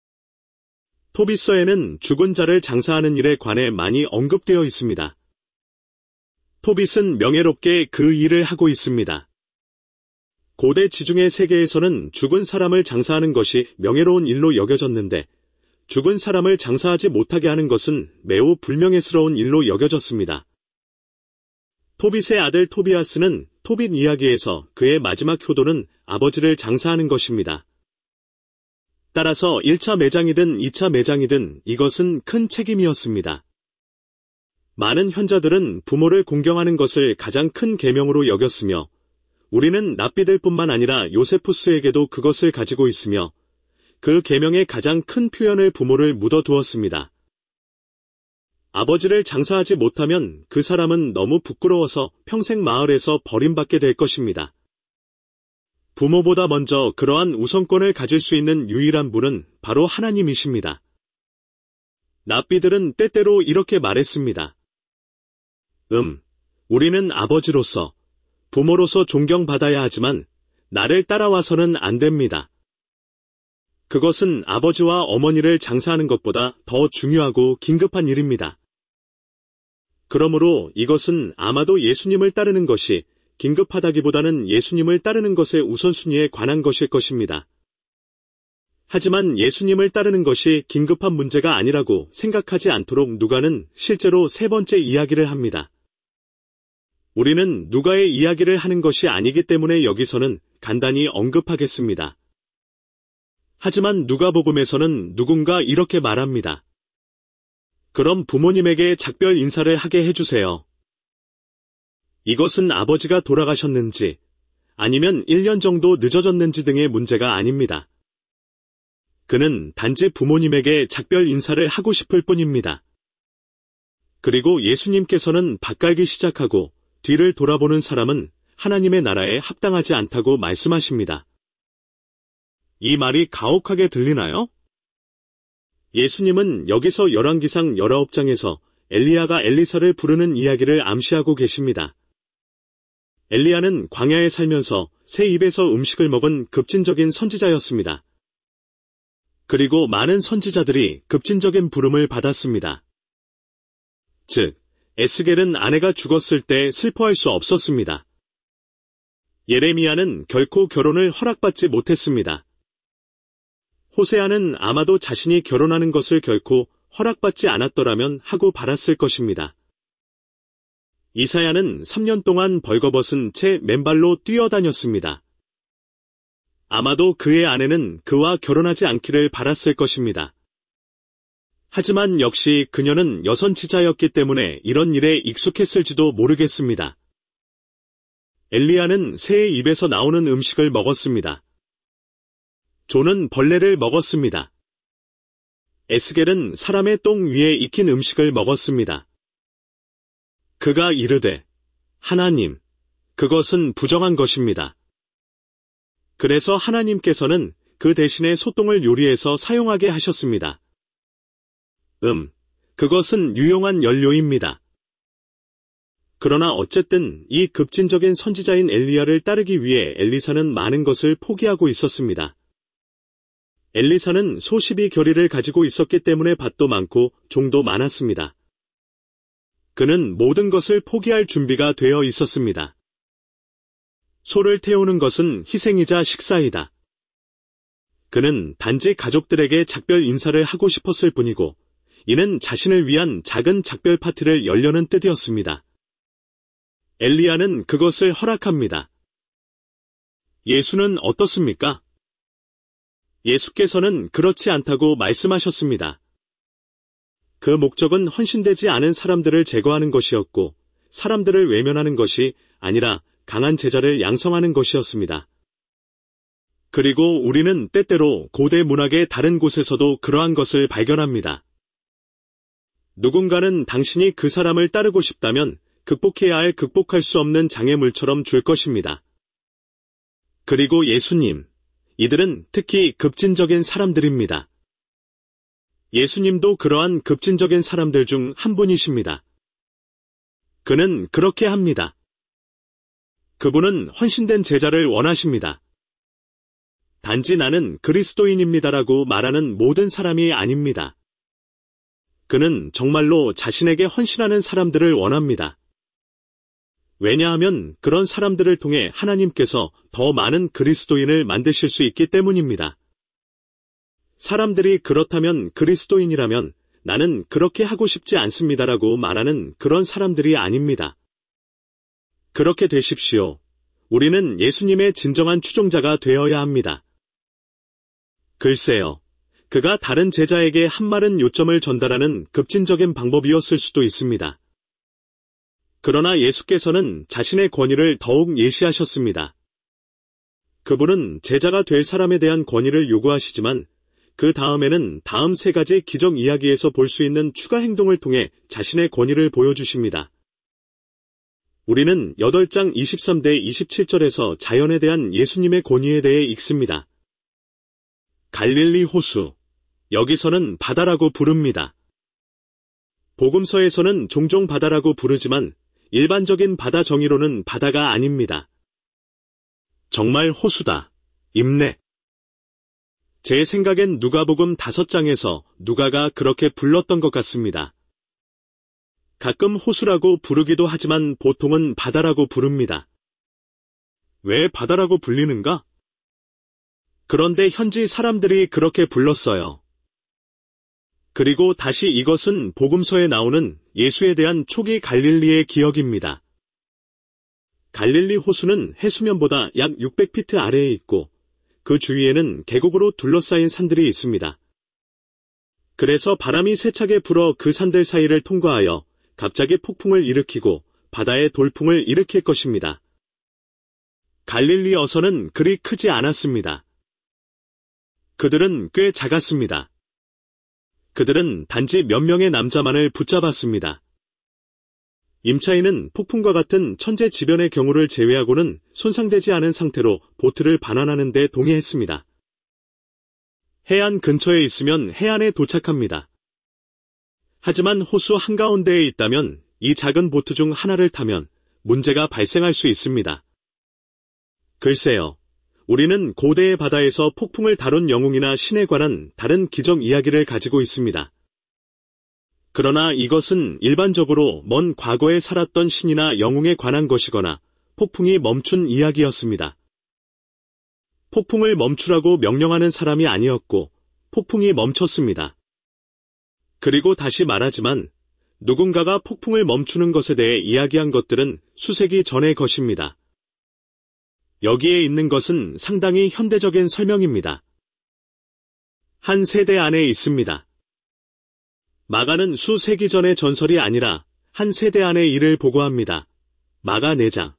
토빗서에는 죽은 자를 장사하는 일에 관해 많이 언급되어 있습니다. 토빗은 명예롭게 그 일을 하고 있습니다. 고대 지중해 세계에서는 죽은 사람을 장사하는 것이 명예로운 일로 여겨졌는데 죽은 사람을 장사하지 못하게 하는 것은 매우 불명예스러운 일로 여겨졌습니다. 토빗의 아들 토비아스는 토빗 이야기에서 그의 마지막 효도는 아버지를 장사하는 것입니다. 따라서 일 차 매장이든 이 차 매장이든 이것은 큰 책임이었습니다. 많은 현자들은 부모를 공경하는 것을 가장 큰 계명으로 여겼으며 우리는 랍비들뿐만 아니라 요세푸스에게도 그것을 가지고 있으며 그 계명의 가장 큰 표현을 부모를 묻어두었습니다. 아버지를 장사하지 못하면 그 사람은 너무 부끄러워서 평생 마을에서 버림받게 될 것입니다. 부모보다 먼저 그러한 우선권을 가질 수 있는 유일한 분은 바로 하나님이십니다. 납비들은 때때로 이렇게 말했습니다. 음, 우리는 아버지로서, 부모로서 존경받아야 하지만 나를 따라와서는 안 됩니다. 그것은 아버지와 어머니를 장사하는 것보다 더 중요하고 긴급한 일입니다. 그러므로 이것은 아마도 예수님을 따르는 것이 긴급하다기보다는 예수님을 따르는 것의 우선순위에 관한 것일 것입니다. 하지만 예수님을 따르는 것이 긴급한 문제가 아니라고 생각하지 않도록 누가는 실제로 세 번째 이야기를 합니다. 우리는 누가의 이야기를 하는 것이 아니기 때문에 여기서는 간단히 언급하겠습니다. 하지만 누가복음에서는 누군가 이렇게 말합니다. 그럼 부모님에게 작별 인사를 하게 해주세요. 이것은 아버지가 돌아가셨는지 아니면 일 년 정도 늦어졌는지 등의 문제가 아닙니다. 그는 단지 부모님에게 작별 인사를 하고 싶을 뿐입니다. 그리고 예수님께서는 밭갈기 시작하고 뒤를 돌아보는 사람은 하나님의 나라에 합당하지 않다고 말씀하십니다. 이 말이 가혹하게 들리나요? 예수님은 여기서 열왕기상 십구 장에서 엘리야가 엘리사를 부르는 이야기를 암시하고 계십니다. 엘리야는 광야에 살면서 새 입에서 음식을 먹은 급진적인 선지자였습니다. 그리고 많은 선지자들이 급진적인 부름을 받았습니다. 즉, 에스겔은 아내가 죽었을 때 슬퍼할 수 없었습니다. 예레미야는 결코 결혼을 허락받지 못했습니다. 호세아는 아마도 자신이 결혼하는 것을 결코 허락받지 않았더라면 하고 바랐을 것입니다. 이사야는 삼 년 동안 벌거벗은 채 맨발로 뛰어다녔습니다. 아마도 그의 아내는 그와 결혼하지 않기를 바랐을 것입니다. 하지만 역시 그녀는 여선지자였기 때문에 이런 일에 익숙했을지도 모르겠습니다. 엘리야는 새의 입에서 나오는 음식을 먹었습니다. 조는 벌레를 먹었습니다. 에스겔은 사람의 똥 위에 익힌 음식을 먹었습니다. 그가 이르되, 하나님, 그것은 부정한 것입니다. 그래서 하나님께서는 그 대신에 소똥을 요리해서 사용하게 하셨습니다. 음, 그것은 유용한 연료입니다. 그러나 어쨌든 이 급진적인 선지자인 엘리야를 따르기 위해 엘리사는 많은 것을 포기하고 있었습니다. 엘리사는 소십이 결의를 가지고 있었기 때문에 밭도 많고 종도 많았습니다. 그는 모든 것을 포기할 준비가 되어 있었습니다. 소를 태우는 것은 희생이자 식사이다. 그는 단지 가족들에게 작별 인사를 하고 싶었을 뿐이고, 이는 자신을 위한 작은 작별 파티를 열려는 뜻이었습니다. 엘리야는 그것을 허락합니다. 예수는 어떻습니까? 예수께서는 그렇지 않다고 말씀하셨습니다. 그 목적은 헌신되지 않은 사람들을 제거하는 것이었고, 사람들을 외면하는 것이 아니라 강한 제자를 양성하는 것이었습니다. 그리고 우리는 때때로 고대 문학의 다른 곳에서도 그러한 것을 발견합니다. 누군가는 당신이 그 사람을 따르고 싶다면 극복해야 할 극복할 수 없는 장애물처럼 줄 것입니다. 그리고 예수님, 이들은 특히 급진적인 사람들입니다. 예수님도 그러한 급진적인 사람들 중 한 분이십니다. 그는 그렇게 합니다. 그분은 헌신된 제자를 원하십니다. 단지 나는 그리스도인입니다라고 말하는 모든 사람이 아닙니다. 그는 정말로 자신에게 헌신하는 사람들을 원합니다. 왜냐하면 그런 사람들을 통해 하나님께서 더 많은 그리스도인을 만드실 수 있기 때문입니다. 사람들이 그렇다면 그리스도인이라면 나는 그렇게 하고 싶지 않습니다라고 말하는 그런 사람들이 아닙니다. 그렇게 되십시오. 우리는 예수님의 진정한 추종자가 되어야 합니다. 글쎄요. 그가 다른 제자에게 한 마른 요점을 전달하는 급진적인 방법이었을 수도 있습니다. 그러나 예수께서는 자신의 권위를 더욱 예시하셨습니다. 그분은 제자가 될 사람에 대한 권위를 요구하시지만 그 다음에는 다음 세 가지 기적 이야기에서 볼 수 있는 추가 행동을 통해 자신의 권위를 보여주십니다. 우리는 팔 장 이십삼 대 이십칠 절에서 자연에 대한 예수님의 권위에 대해 읽습니다. 갈릴리 호수, 여기서는 바다라고 부릅니다. 복음서에서는 종종 바다라고 부르지만 일반적인 바다 정의로는 바다가 아닙니다. 정말 호수다. 임내. 제 생각엔 누가복음 다섯 장에서 누가가 그렇게 불렀던 것 같습니다. 가끔 호수라고 부르기도 하지만 보통은 바다라고 부릅니다. 왜 바다라고 불리는가? 그런데 현지 사람들이 그렇게 불렀어요. 그리고 다시 이것은 복음서에 나오는 예수에 대한 초기 갈릴리의 기억입니다. 갈릴리 호수는 해수면보다 약 육백 피트 아래에 있고 그 주위에는 계곡으로 둘러싸인 산들이 있습니다. 그래서 바람이 세차게 불어 그 산들 사이를 통과하여 갑자기 폭풍을 일으키고 바다에 돌풍을 일으킬 것입니다. 갈릴리 어선은 그리 크지 않았습니다. 그들은 꽤 작았습니다. 그들은 단지 몇 명의 남자만을 붙잡았습니다. 임차인은 폭풍과 같은 천재지변의 경우를 제외하고는 손상되지 않은 상태로 보트를 반환하는 데 동의했습니다. 해안 근처에 있으면 해안에 도착합니다. 하지만 호수 한가운데에 있다면 이 작은 보트 중 하나를 타면 문제가 발생할 수 있습니다. 글쎄요, 우리는 고대의 바다에서 폭풍을 다룬 영웅이나 신에 관한 다른 기적 이야기를 가지고 있습니다. 그러나 이것은 일반적으로 먼 과거에 살았던 신이나 영웅에 관한 것이거나 폭풍이 멈춘 이야기였습니다. 폭풍을 멈추라고 명령하는 사람이 아니었고 폭풍이 멈췄습니다. 그리고 다시 말하지만 누군가가 폭풍을 멈추는 것에 대해 이야기한 것들은 수세기 전의 것입니다. 여기에 있는 것은 상당히 현대적인 설명입니다. 한 세대 안에 있습니다. 마가는 수세기 전의 전설이 아니라 한 세대 안의 일을 보고합니다. 마가 네 장.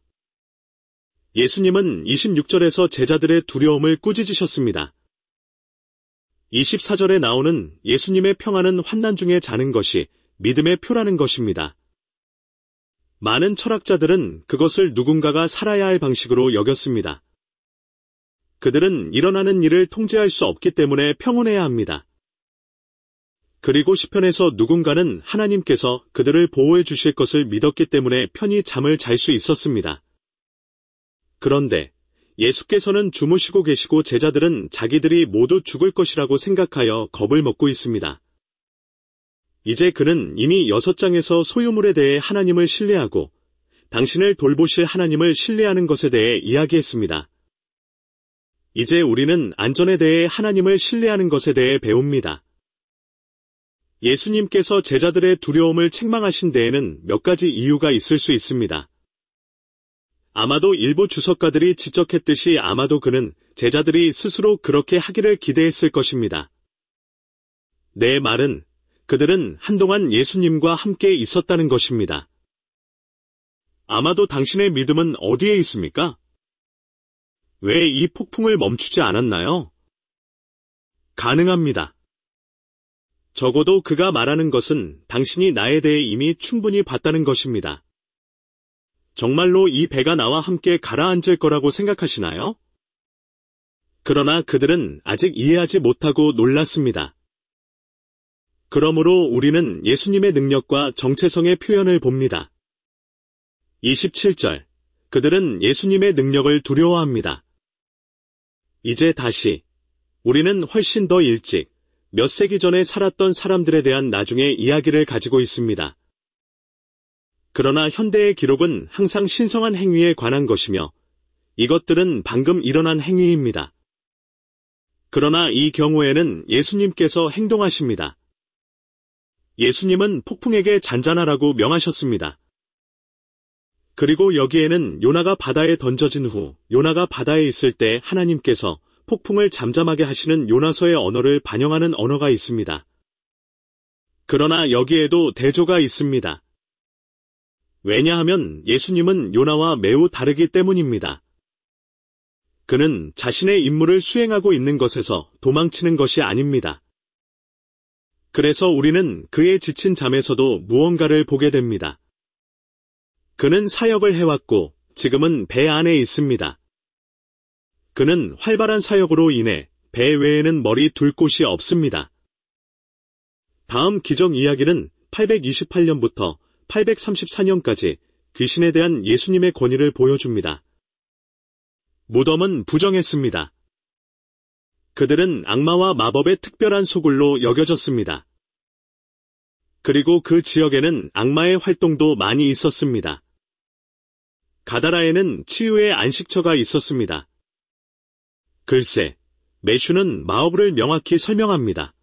예수님은 이십육 절에서 제자들의 두려움을 꾸짖으셨습니다. 이십사 절에 나오는 예수님의 평안은 환난 중에 자는 것이 믿음의 표라는 것입니다. 많은 철학자들은 그것을 누군가가 살아야 할 방식으로 여겼습니다. 그들은 일어나는 일을 통제할 수 없기 때문에 평온해야 합니다. 그리고 시편에서 누군가는 하나님께서 그들을 보호해 주실 것을 믿었기 때문에 편히 잠을 잘 수 있었습니다. 그런데 예수께서는 주무시고 계시고 제자들은 자기들이 모두 죽을 것이라고 생각하여 겁을 먹고 있습니다. 이제 그는 이미 여섯 장에서 소유물에 대해 하나님을 신뢰하고 당신을 돌보실 하나님을 신뢰하는 것에 대해 이야기했습니다. 이제 우리는 안전에 대해 하나님을 신뢰하는 것에 대해 배웁니다. 예수님께서 제자들의 두려움을 책망하신 데에는 몇 가지 이유가 있을 수 있습니다. 아마도 일부 주석가들이 지적했듯이 아마도 그는 제자들이 스스로 그렇게 하기를 기대했을 것입니다. 내 말은 그들은 한동안 예수님과 함께 있었다는 것입니다. 아마도 당신의 믿음은 어디에 있습니까? 왜 이 폭풍을 멈추지 않았나요? 가능합니다. 적어도 그가 말하는 것은 당신이 나에 대해 이미 충분히 봤다는 것입니다. 정말로 이 배가 나와 함께 가라앉을 거라고 생각하시나요? 그러나 그들은 아직 이해하지 못하고 놀랐습니다. 그러므로 우리는 예수님의 능력과 정체성의 표현을 봅니다. 이십칠 절, 그들은 예수님의 능력을 두려워합니다. 이제 다시, 우리는 훨씬 더 일찍, 몇 세기 전에 살았던 사람들에 대한 나중의 이야기를 가지고 있습니다. 그러나 현대의 기록은 항상 신성한 행위에 관한 것이며 이것들은 방금 일어난 행위입니다. 그러나 이 경우에는 예수님께서 행동하십니다. 예수님은 폭풍에게 잔잔하라고 명하셨습니다. 그리고 여기에는 요나가 바다에 던져진 후 요나가 바다에 있을 때 하나님께서 폭풍을 잠잠하게 하시는 요나서의 언어를 반영하는 언어가 있습니다. 그러나 여기에도 대조가 있습니다. 왜냐하면 예수님은 요나와 매우 다르기 때문입니다. 그는 자신의 임무를 수행하고 있는 것에서 도망치는 것이 아닙니다. 그래서 우리는 그의 지친 잠에서도 무언가를 보게 됩니다. 그는 사역을 해왔고 지금은 배 안에 있습니다. 그는 활발한 사역으로 인해 배 외에는 머리 둘 곳이 없습니다. 다음 기적 이야기는 팔백이십팔 년부터 팔백삼십사 년까지 귀신에 대한 예수님의 권위를 보여줍니다. 무덤은 부정했습니다. 그들은 악마와 마법의 특별한 소굴로 여겨졌습니다. 그리고 그 지역에는 악마의 활동도 많이 있었습니다. 가다라에는 치유의 안식처가 있었습니다. 글쎄, 매슈는 마법을 명확히 설명합니다.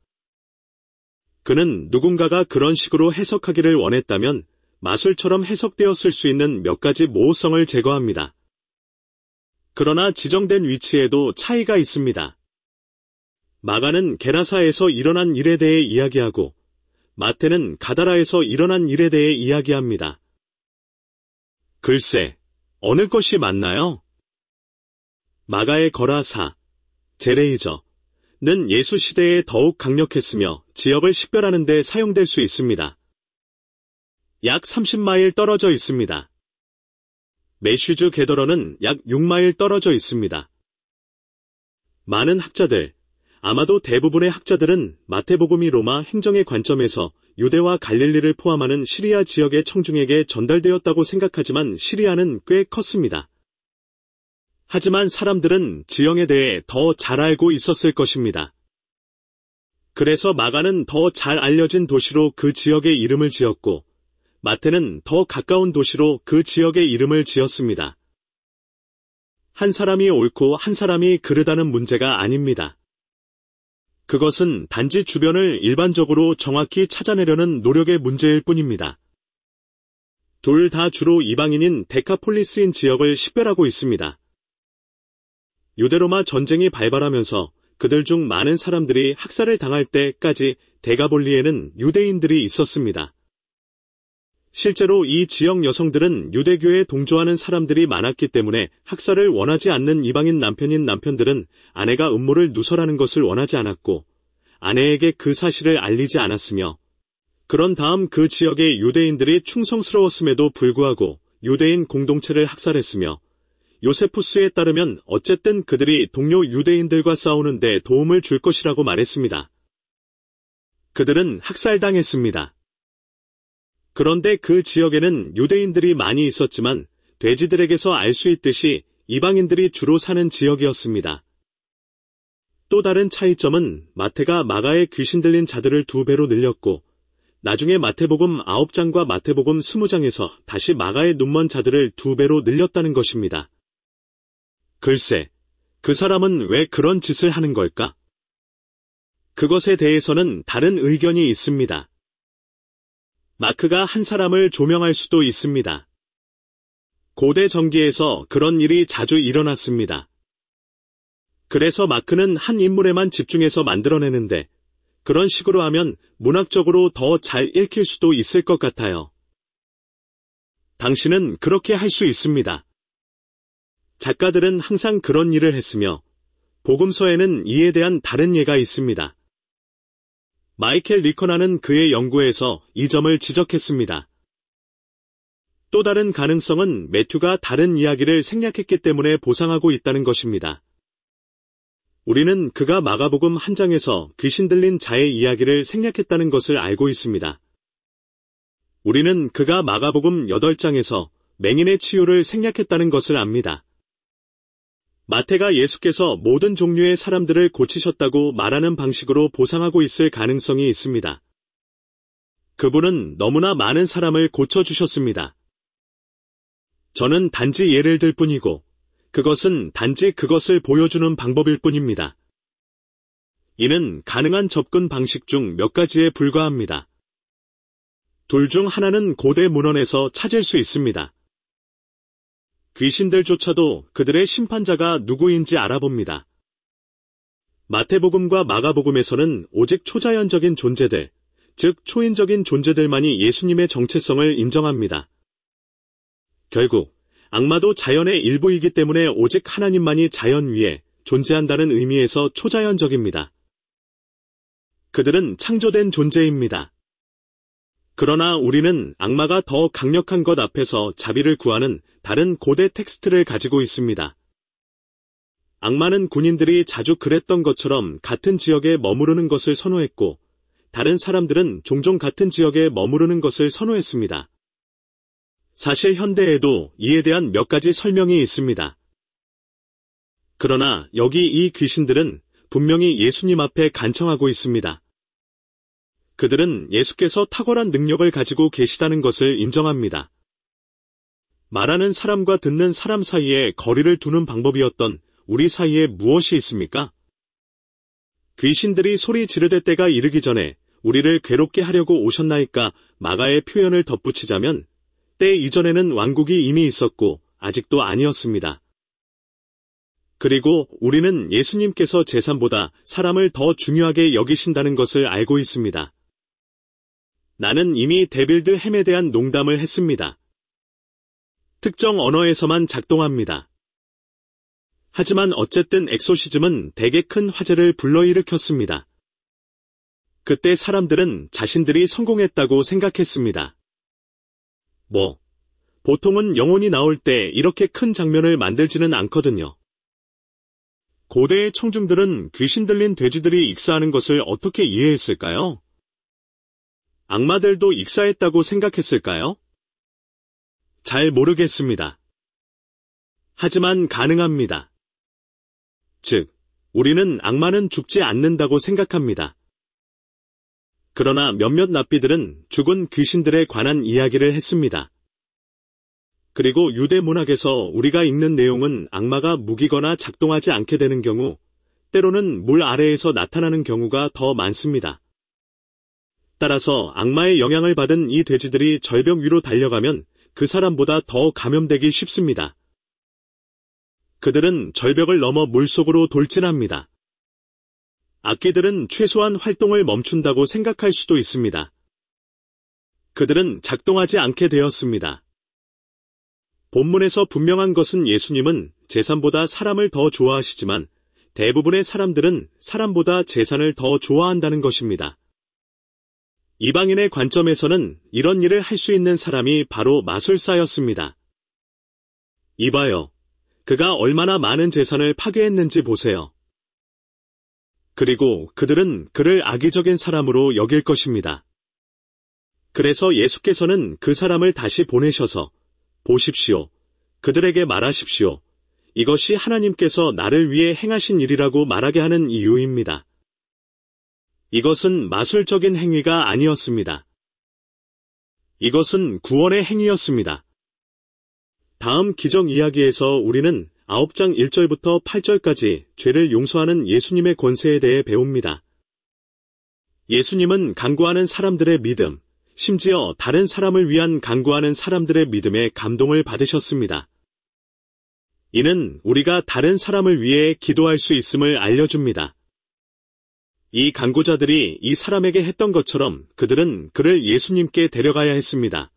그는 누군가가 그런 식으로 해석하기를 원했다면 마술처럼 해석되었을 수 있는 몇 가지 모호성을 제거합니다. 그러나 지정된 위치에도 차이가 있습니다. 마가는 게라사에서 일어난 일에 대해 이야기하고 마태는 가다라에서 일어난 일에 대해 이야기합니다. 글쎄, 어느 것이 맞나요? 마가의 거라사, 제레이저는 예수 시대에 더욱 강력했으며 지역을 식별하는 데 사용될 수 있습니다. 약 삼십 마일 떨어져 있습니다. 메슈즈 게더러는 약 육 마일 떨어져 있습니다. 많은 학자들, 아마도 대부분의 학자들은 마태복음이 로마 행정의 관점에서 유대와 갈릴리를 포함하는 시리아 지역의 청중에게 전달되었다고 생각하지만 시리아는 꽤 컸습니다. 하지만 사람들은 지형에 대해 더 잘 알고 있었을 것입니다. 그래서 마가는 더 잘 알려진 도시로 그 지역의 이름을 지었고 마태는 더 가까운 도시로 그 지역의 이름을 지었습니다. 한 사람이 옳고 한 사람이 그르다는 문제가 아닙니다. 그것은 단지 주변을 일반적으로 정확히 찾아내려는 노력의 문제일 뿐입니다. 둘 다 주로 이방인인 데카폴리스인 지역을 식별하고 있습니다. 유대로마 전쟁이 발발하면서 그들 중 많은 사람들이 학살을 당할 때까지 데가볼리에는 유대인들이 있었습니다. 실제로 이 지역 여성들은 유대교에 동조하는 사람들이 많았기 때문에 학살을 원하지 않는 이방인 남편인 남편들은 아내가 음모를 누설하는 것을 원하지 않았고 아내에게 그 사실을 알리지 않았으며 그런 다음 그 지역의 유대인들이 충성스러웠음에도 불구하고 유대인 공동체를 학살했으며 요세푸스에 따르면 어쨌든 그들이 동료 유대인들과 싸우는 데 도움을 줄 것이라고 말했습니다. 그들은 학살당했습니다. 그런데 그 지역에는 유대인들이 많이 있었지만 돼지들에게서 알 수 있듯이 이방인들이 주로 사는 지역이었습니다. 또 다른 차이점은 마태가 마가의 귀신 들린 자들을 두 배로 늘렸고 나중에 마태복음 아홉 장과 마태복음 이십 장에서 다시 마가의 눈먼 자들을 두 배로 늘렸다는 것입니다. 글쎄, 그 사람은 왜 그런 짓을 하는 걸까? 그것에 대해서는 다른 의견이 있습니다. 마크가 한 사람을 조명할 수도 있습니다. 고대 전기에서 그런 일이 자주 일어났습니다. 그래서 마크는 한 인물에만 집중해서 만들어내는데 그런 식으로 하면 문학적으로 더 잘 읽힐 수도 있을 것 같아요. 당신은 그렇게 할 수 있습니다. 작가들은 항상 그런 일을 했으며 복음서에는 이에 대한 다른 예가 있습니다. 마이켈 리커나는 그의 연구에서 이 점을 지적했습니다. 또 다른 가능성은 매튜가 다른 이야기를 생략했기 때문에 보상하고 있다는 것입니다. 우리는 그가 마가복음 한 장에서 귀신 들린 자의 이야기를 생략했다는 것을 알고 있습니다. 우리는 그가 마가복음 여덟 장에서 맹인의 치유를 생략했다는 것을 압니다. 마태가 예수께서 모든 종류의 사람들을 고치셨다고 말하는 방식으로 보상하고 있을 가능성이 있습니다. 그분은 너무나 많은 사람을 고쳐주셨습니다. 저는 단지 예를 들 뿐이고 그것은 단지 그것을 보여주는 방법일 뿐입니다. 이는 가능한 접근 방식 중 몇 가지에 불과합니다. 둘 중 하나는 고대 문헌에서 찾을 수 있습니다. 귀신들조차도 그들의 심판자가 누구인지 알아봅니다. 마태복음과 마가복음에서는 오직 초자연적인 존재들, 즉 초인적인 존재들만이 예수님의 정체성을 인정합니다. 결국 악마도 자연의 일부이기 때문에 오직 하나님만이 자연 위에 존재한다는 의미에서 초자연적입니다. 그들은 창조된 존재입니다. 그러나 우리는 악마가 더 강력한 것 앞에서 자비를 구하는 다른 고대 텍스트를 가지고 있습니다. 악마는 군인들이 자주 그랬던 것처럼 같은 지역에 머무르는 것을 선호했고, 다른 사람들은 종종 같은 지역에 머무르는 것을 선호했습니다. 사실 현대에도 이에 대한 몇 가지 설명이 있습니다. 그러나 여기 이 귀신들은 분명히 예수님 앞에 간청하고 있습니다. 그들은 예수께서 탁월한 능력을 가지고 계시다는 것을 인정합니다. 말하는 사람과 듣는 사람 사이에 거리를 두는 방법이었던 우리 사이에 무엇이 있습니까? 귀신들이 소리 지르될 때가 이르기 전에 우리를 괴롭게 하려고 오셨나이까 마가의 표현을 덧붙이자면 때 이전에는 왕국이 이미 있었고 아직도 아니었습니다. 그리고 우리는 예수님께서 재산보다 사람을 더 중요하게 여기신다는 것을 알고 있습니다. 나는 이미 데빌드 햄에 대한 농담을 했습니다. 특정 언어에서만 작동합니다. 하지만 어쨌든 엑소시즘은 대개 큰 화제를 불러일으켰습니다. 그때 사람들은 자신들이 성공했다고 생각했습니다. 뭐, 보통은 영혼이 나올 때 이렇게 큰 장면을 만들지는 않거든요. 고대의 청중들은 귀신 들린 돼지들이 익사하는 것을 어떻게 이해했을까요? 악마들도 익사했다고 생각했을까요? 잘 모르겠습니다. 하지만 가능합니다. 즉, 우리는 악마는 죽지 않는다고 생각합니다. 그러나 몇몇 납비들은 죽은 귀신들에 관한 이야기를 했습니다. 그리고 유대 문학에서 우리가 읽는 내용은 악마가 무기거나 작동하지 않게 되는 경우, 때로는 물 아래에서 나타나는 경우가 더 많습니다. 따라서 악마의 영향을 받은 이 돼지들이 절벽 위로 달려가면 그 사람보다 더 감염되기 쉽습니다. 그들은 절벽을 넘어 물속으로 돌진합니다. 악귀들은 최소한 활동을 멈춘다고 생각할 수도 있습니다. 그들은 작동하지 않게 되었습니다. 본문에서 분명한 것은 예수님은 재산보다 사람을 더 좋아하시지만 대부분의 사람들은 사람보다 재산을 더 좋아한다는 것입니다. 이방인의 관점에서는 이런 일을 할 수 있는 사람이 바로 마술사였습니다. 이봐요. 그가 얼마나 많은 재산을 파괴했는지 보세요. 그리고 그들은 그를 악의적인 사람으로 여길 것입니다. 그래서 예수께서는 그 사람을 다시 보내셔서 보십시오. 그들에게 말하십시오. 이것이 하나님께서 나를 위해 행하신 일이라고 말하게 하는 이유입니다. 이것은 마술적인 행위가 아니었습니다. 이것은 구원의 행위였습니다. 다음 기적 이야기에서 우리는 아홉 장 일 절부터 팔 절까지 죄를 용서하는 예수님의 권세에 대해 배웁니다. 예수님은 간구하는 사람들의 믿음, 심지어 다른 사람을 위한 간구하는 사람들의 믿음에 감동을 받으셨습니다. 이는 우리가 다른 사람을 위해 기도할 수 있음을 알려줍니다. 이 간구자들이 이 사람에게 했던 것처럼 그들은 그를 예수님께 데려가야 했습니다.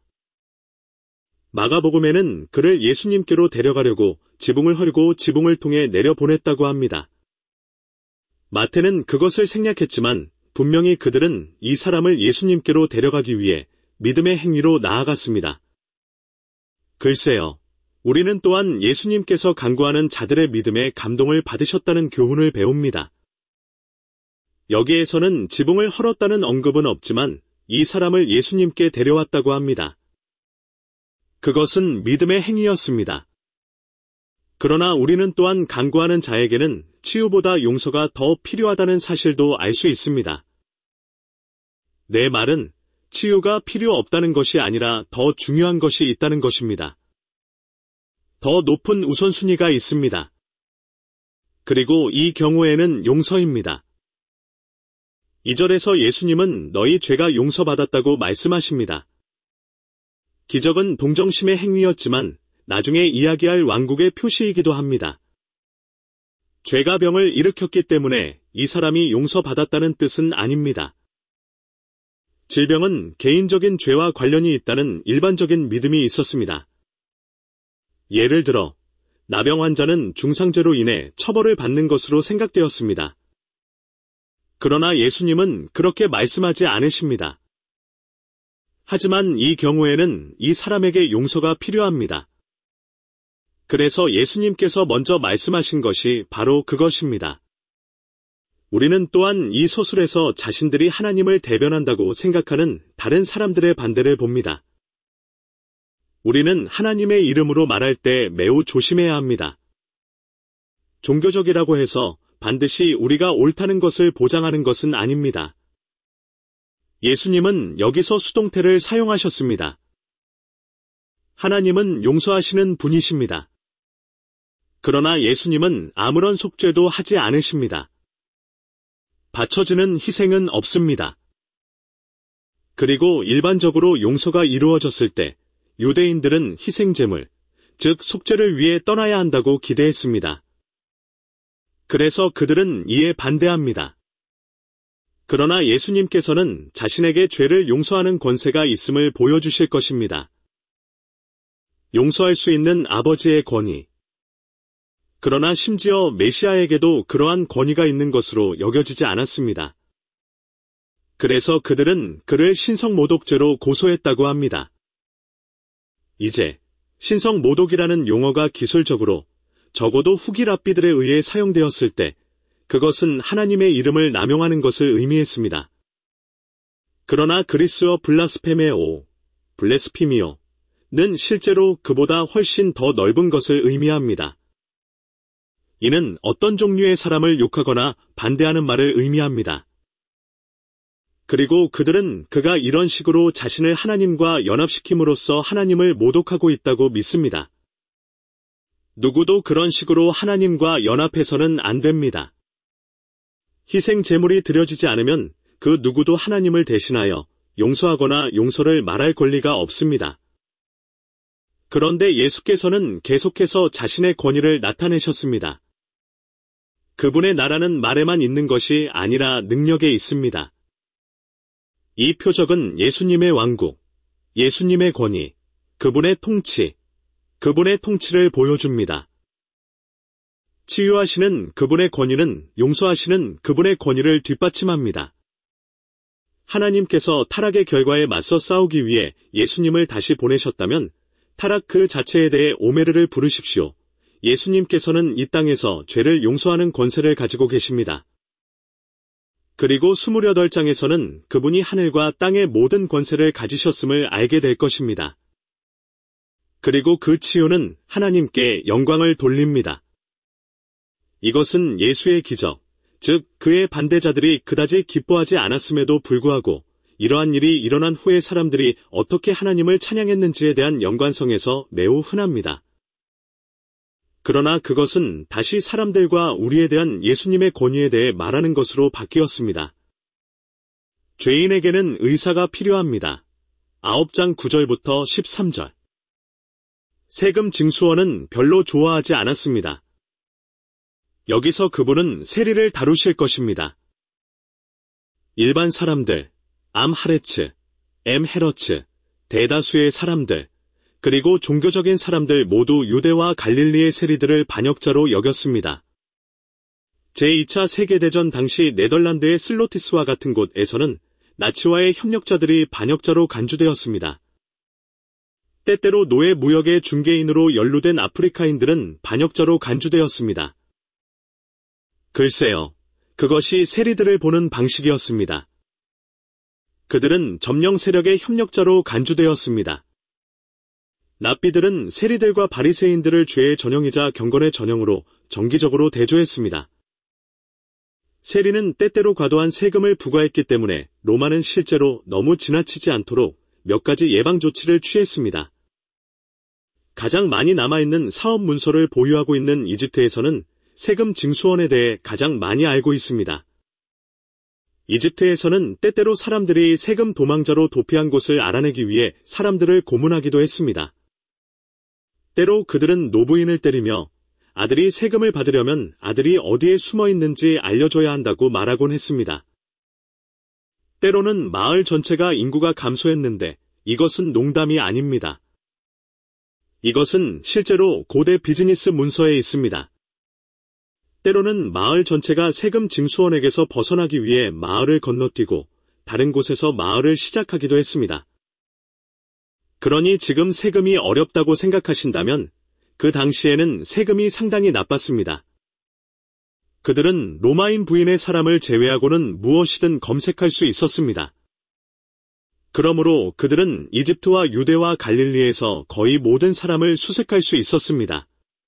마가복음에는 그를 예수님께로 데려가려고 지붕을 헐고 지붕을 통해 내려보냈다고 합니다. 마태는 그것을 생략했지만 분명히 그들은 이 사람을 예수님께로 데려가기 위해 믿음의 행위로 나아갔습니다. 글쎄요, 우리는 또한 예수님께서 간구하는 자들의 믿음에 감동을 받으셨다는 교훈을 배웁니다. 여기에서는 지붕을 헐었다는 언급은 없지만 이 사람을 예수님께 데려왔다고 합니다. 그것은 믿음의 행위였습니다. 그러나 우리는 또한 간구하는 자에게는 치유보다 용서가 더 필요하다는 사실도 알 수 있습니다. 내 말은 치유가 필요 없다는 것이 아니라 더 중요한 것이 있다는 것입니다. 더 높은 우선순위가 있습니다. 그리고 이 경우에는 용서입니다. 이 절에서 예수님은 너희 죄가 용서받았다고 말씀하십니다. 기적은 동정심의 행위였지만 나중에 이야기할 왕국의 표시이기도 합니다. 죄가 병을 일으켰기 때문에 이 사람이 용서받았다는 뜻은 아닙니다. 질병은 개인적인 죄와 관련이 있다는 일반적인 믿음이 있었습니다. 예를 들어, 나병 환자는 중상죄로 인해 처벌을 받는 것으로 생각되었습니다. 그러나 예수님은 그렇게 말씀하지 않으십니다. 하지만 이 경우에는 이 사람에게 용서가 필요합니다. 그래서 예수님께서 먼저 말씀하신 것이 바로 그것입니다. 우리는 또한 이 서술에서 자신들이 하나님을 대변한다고 생각하는 다른 사람들의 반대를 봅니다. 우리는 하나님의 이름으로 말할 때 매우 조심해야 합니다. 종교적이라고 해서 반드시 우리가 옳다는 것을 보장하는 것은 아닙니다. 예수님은 여기서 수동태를 사용하셨습니다. 하나님은 용서하시는 분이십니다. 그러나 예수님은 아무런 속죄도 하지 않으십니다. 바쳐지는 희생은 없습니다. 그리고 일반적으로 용서가 이루어졌을 때 유대인들은 희생제물, 즉 속죄를 위해 떠나야 한다고 기대했습니다. 그래서 그들은 이에 반대합니다. 그러나 예수님께서는 자신에게 죄를 용서하는 권세가 있음을 보여주실 것입니다. 용서할 수 있는 아버지의 권위. 그러나 심지어 메시아에게도 그러한 권위가 있는 것으로 여겨지지 않았습니다. 그래서 그들은 그를 신성모독죄로 고소했다고 합니다. 이제 신성모독이라는 용어가 기술적으로 적어도 후기 랍비들에 의해 사용되었을 때 그것은 하나님의 이름을 남용하는 것을 의미했습니다. 그러나 그리스어 블라스페메오, 블레스피미오는 실제로 그보다 훨씬 더 넓은 것을 의미합니다. 이는 어떤 종류의 사람을 욕하거나 반대하는 말을 의미합니다. 그리고 그들은 그가 이런 식으로 자신을 하나님과 연합시킴으로써 하나님을 모독하고 있다고 믿습니다. 누구도 그런 식으로 하나님과 연합해서는 안 됩니다. 희생 제물이 드려지지 않으면 그 누구도 하나님을 대신하여 용서하거나 용서를 말할 권리가 없습니다. 그런데 예수께서는 계속해서 자신의 권위를 나타내셨습니다. 그분의 나라는 말에만 있는 것이 아니라 능력에 있습니다. 이 표적은 예수님의 왕국, 예수님의 권위, 그분의 통치, 그분의 통치를 보여줍니다. 치유하시는 그분의 권위는 용서하시는 그분의 권위를 뒷받침합니다. 하나님께서 타락의 결과에 맞서 싸우기 위해 예수님을 다시 보내셨다면 타락 그 자체에 대해 오메르를 부르십시오. 예수님께서는 이 땅에서 죄를 용서하는 권세를 가지고 계십니다. 그리고 스물여덟 장에서는 그분이 하늘과 땅의 모든 권세를 가지셨음을 알게 될 것입니다. 그리고 그 치유는 하나님께 영광을 돌립니다. 이것은 예수의 기적, 즉 그의 반대자들이 그다지 기뻐하지 않았음에도 불구하고 이러한 일이 일어난 후에 사람들이 어떻게 하나님을 찬양했는지에 대한 연관성에서 매우 흔합니다. 그러나 그것은 다시 사람들과 우리에 대한 예수님의 권위에 대해 말하는 것으로 바뀌었습니다. 죄인에게는 의사가 필요합니다. 아홉 장 구 절부터 십삼 절. 세금 징수원은 별로 좋아하지 않았습니다. 여기서 그분은 세리를 다루실 것입니다. 일반 사람들, 암하레츠, 엠헤러츠, 대다수의 사람들, 그리고 종교적인 사람들 모두 유대와 갈릴리의 세리들을 반역자로 여겼습니다. 제이 차 세계대전 당시 네덜란드의 슬로티스와 같은 곳에서는 나치와의 협력자들이 반역자로 간주되었습니다. 때때로 노예 무역의 중개인으로 연루된 아프리카인들은 반역자로 간주되었습니다. 글쎄요, 그것이 세리들을 보는 방식이었습니다. 그들은 점령 세력의 협력자로 간주되었습니다. 랍비들은 세리들과 바리새인들을 죄의 전형이자 경건의 전형으로 정기적으로 대조했습니다. 세리는 때때로 과도한 세금을 부과했기 때문에 로마는 실제로 너무 지나치지 않도록 몇 가지 예방 조치를 취했습니다. 가장 많이 남아있는 사업 문서를 보유하고 있는 이집트에서는 세금 징수원에 대해 가장 많이 알고 있습니다. 이집트에서는 때때로 사람들이 세금 도망자로 도피한 곳을 알아내기 위해 사람들을 고문하기도 했습니다. 때로 그들은 노부인을 때리며 아들이 세금을 받으려면 아들이 어디에 숨어 있는지 알려줘야 한다고 말하곤 했습니다. 때로는 마을 전체가 인구가 감소했는데 이것은 농담이 아닙니다. 이것은 실제로 고대 비즈니스 문서에 있습니다. 때로는 마을 전체가 세금 징수원에게서 벗어나기 위해 마을을 건너뛰고 다른 곳에서 마을을 시작하기도 했습니다. 그러니 지금 세금이 어렵다고 생각하신다면 그 당시에는 세금이 상당히 나빴습니다. 그들은 로마인 부인의 사람을 제외하고는 무엇이든 검색할 수 있었습니다. 그러므로 그들은 이집트와 유대와 갈릴리에서 거의 모든 사람을 수색할 수 있었습니다.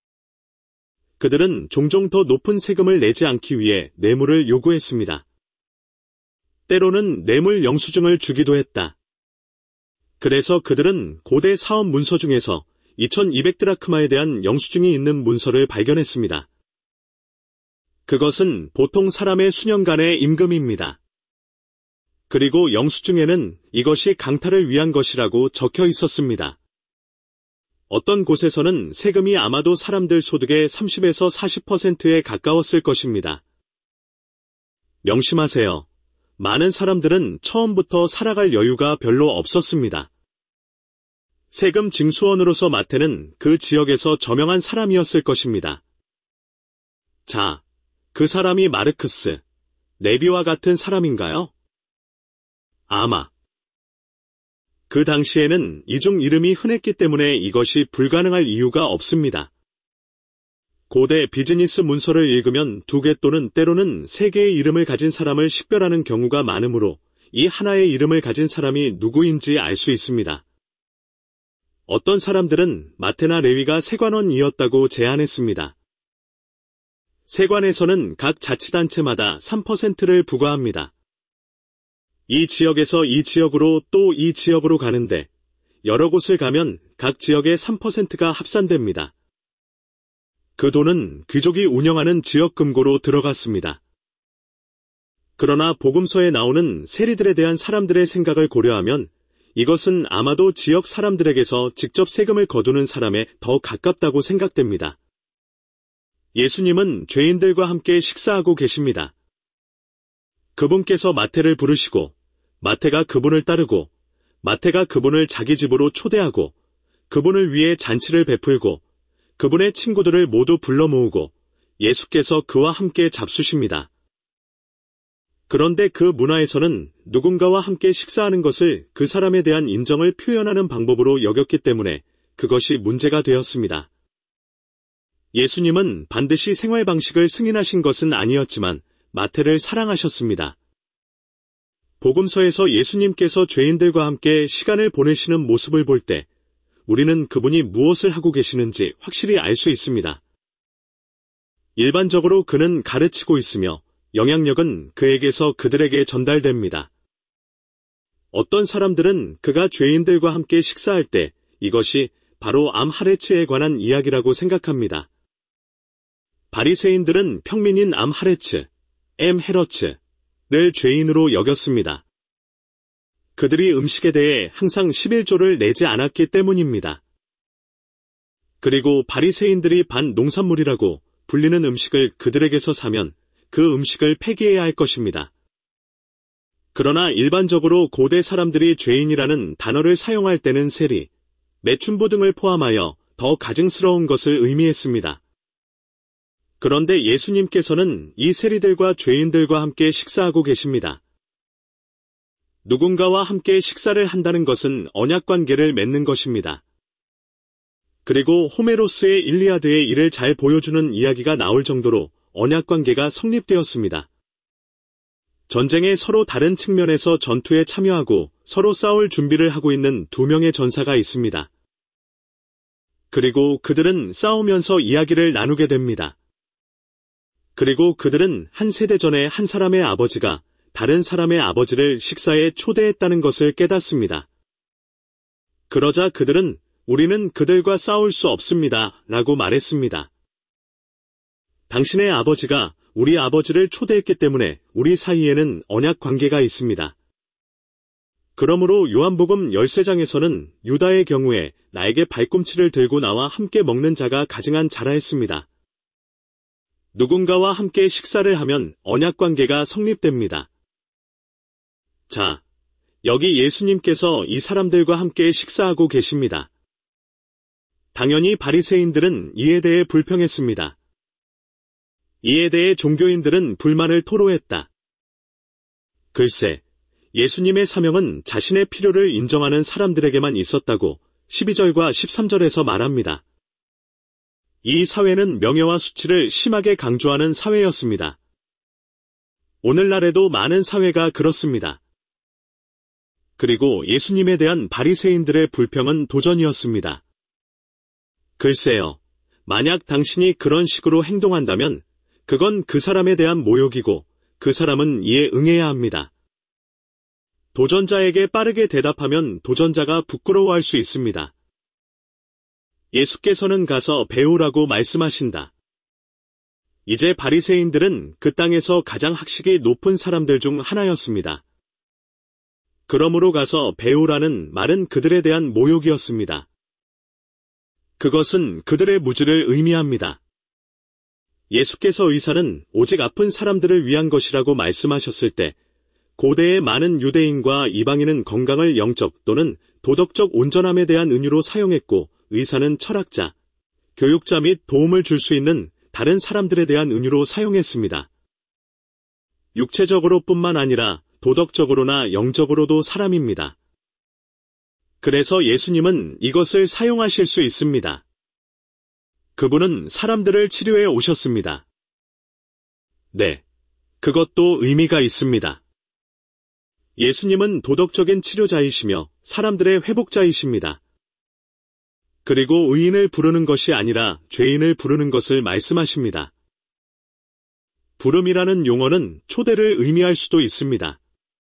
그들은 종종 더 높은 세금을 내지 않기 위해 뇌물을 요구했습니다. 때로는 뇌물 영수증을 주기도 했다. 그래서 그들은 고대 사업 문서 중에서 이천이백 드라크마에 대한 영수증이 있는 문서를 발견했습니다. 그것은 보통 사람의 수년간의 임금입니다. 그리고 영수증에는 이것이 강탈을 위한 것이라고 적혀 있었습니다. 어떤 곳에서는 세금이 아마도 사람들 소득의 삼십에서 사십 퍼센트에 가까웠을 것입니다. 명심하세요. 많은 사람들은 처음부터 살아갈 여유가 별로 없었습니다. 세금 징수원으로서 마태는 그 지역에서 저명한 사람이었을 것입니다. 자, 그 사람이 마르크스, 레비와 같은 사람인가요? 아마. 그 당시에는 이중 이름이 흔했기 때문에 이것이 불가능할 이유가 없습니다. 고대 비즈니스 문서를 읽으면 두 개 또는 때로는 세 개의 이름을 가진 사람을 식별하는 경우가 많으므로 이 하나의 이름을 가진 사람이 누구인지 알 수 있습니다. 어떤 사람들은 마테나 레위가 세관원이었다고 제안했습니다. 세관에서는 각 자치단체마다 삼 퍼센트를 부과합니다. 이 지역에서 이 지역으로 또 이 지역으로 가는데 여러 곳을 가면 각 지역의 삼 퍼센트가 합산됩니다. 그 돈은 귀족이 운영하는 지역 금고로 들어갔습니다. 그러나 복음서에 나오는 세리들에 대한 사람들의 생각을 고려하면 이것은 아마도 지역 사람들에게서 직접 세금을 거두는 사람에 더 가깝다고 생각됩니다. 예수님은 죄인들과 함께 식사하고 계십니다. 그분께서 마태를 부르시고 마태가 그분을 따르고 마태가 그분을 자기 집으로 초대하고 그분을 위해 잔치를 베풀고 그분의 친구들을 모두 불러 모으고 예수께서 그와 함께 잡수십니다. 그런데 그 문화에서는 누군가와 함께 식사하는 것을 그 사람에 대한 인정을 표현하는 방법으로 여겼기 때문에 그것이 문제가 되었습니다. 예수님은 반드시 생활 방식을 승인하신 것은 아니었지만 마태를 사랑하셨습니다. 복음서에서 예수님께서 죄인들과 함께 시간을 보내시는 모습을 볼 때 우리는 그분이 무엇을 하고 계시는지 확실히 알 수 있습니다. 일반적으로 그는 가르치고 있으며 영향력은 그에게서 그들에게 전달됩니다. 어떤 사람들은 그가 죄인들과 함께 식사할 때 이것이 바로 암하레츠에 관한 이야기라고 생각합니다. 바리새인들은 평민인 암하레츠, 엠헤러츠를 죄인으로 여겼습니다. 그들이 음식에 대해 항상 십일조를 내지 않았기 때문입니다. 그리고 바리새인들이 반농산물이라고 불리는 음식을 그들에게서 사면 그 음식을 폐기해야 할 것입니다. 그러나 일반적으로 고대 사람들이 죄인이라는 단어를 사용할 때는 세리, 매춘부 등을 포함하여 더 가증스러운 것을 의미했습니다. 그런데 예수님께서는 이 세리들과 죄인들과 함께 식사하고 계십니다. 누군가와 함께 식사를 한다는 것은 언약관계를 맺는 것입니다. 그리고 호메로스의 일리아드의 이를 잘 보여주는 이야기가 나올 정도로 언약관계가 성립되었습니다. 전쟁의 서로 다른 측면에서 전투에 참여하고 서로 싸울 준비를 하고 있는 두 명의 전사가 있습니다. 그리고 그들은 싸우면서 이야기를 나누게 됩니다. 그리고 그들은 한 세대 전에 한 사람의 아버지가 다른 사람의 아버지를 식사에 초대했다는 것을 깨닫습니다. 그러자 그들은 우리는 그들과 싸울 수 없습니다. 라고 말했습니다. 당신의 아버지가 우리 아버지를 초대했기 때문에 우리 사이에는 언약 관계가 있습니다. 그러므로 요한복음 십삼 장에서는 유다의 경우에 나에게 발꿈치를 들고 나와 함께 먹는 자가 가증한 자라 했습니다. 누군가와 함께 식사를 하면 언약 관계가 성립됩니다. 자, 여기 예수님께서 이 사람들과 함께 식사하고 계십니다. 당연히 바리새인들은 이에 대해 불평했습니다. 이에 대해 종교인들은 불만을 토로했다. 글쎄, 예수님의 사명은 자신의 필요를 인정하는 사람들에게만 있었다고 십이 절과 십삼 절에서 말합니다. 이 사회는 명예와 수치를 심하게 강조하는 사회였습니다. 오늘날에도 많은 사회가 그렇습니다. 그리고 예수님에 대한 바리새인들의 불평은 도전이었습니다. 글쎄요, 만약 당신이 그런 식으로 행동한다면 그건 그 사람에 대한 모욕이고 그 사람은 이에 응해야 합니다. 도전자에게 빠르게 대답하면 도전자가 부끄러워할 수 있습니다. 예수께서는 가서 배우라고 말씀하신다. 이제 바리새인들은 그 땅에서 가장 학식이 높은 사람들 중 하나였습니다. 그러므로 가서 배우라는 말은 그들에 대한 모욕이었습니다. 그것은 그들의 무지를 의미합니다. 예수께서 의사는 오직 아픈 사람들을 위한 것이라고 말씀하셨을 때 고대의 많은 유대인과 이방인은 건강을 영적 또는 도덕적 온전함에 대한 은유로 사용했고 의사는 철학자, 교육자 및 도움을 줄 수 있는 다른 사람들에 대한 은유로 사용했습니다. 육체적으로뿐만 아니라 도덕적으로나 영적으로도 사람입니다. 그래서 예수님은 이것을 사용하실 수 있습니다. 그분은 사람들을 치료해 오셨습니다. 네, 그것도 의미가 있습니다. 예수님은 도덕적인 치료자이시며 사람들의 회복자이십니다. 그리고 의인을 부르는 것이 아니라 죄인을 부르는 것을 말씀하십니다. 부름이라는 용어는 초대를 의미할 수도 있습니다.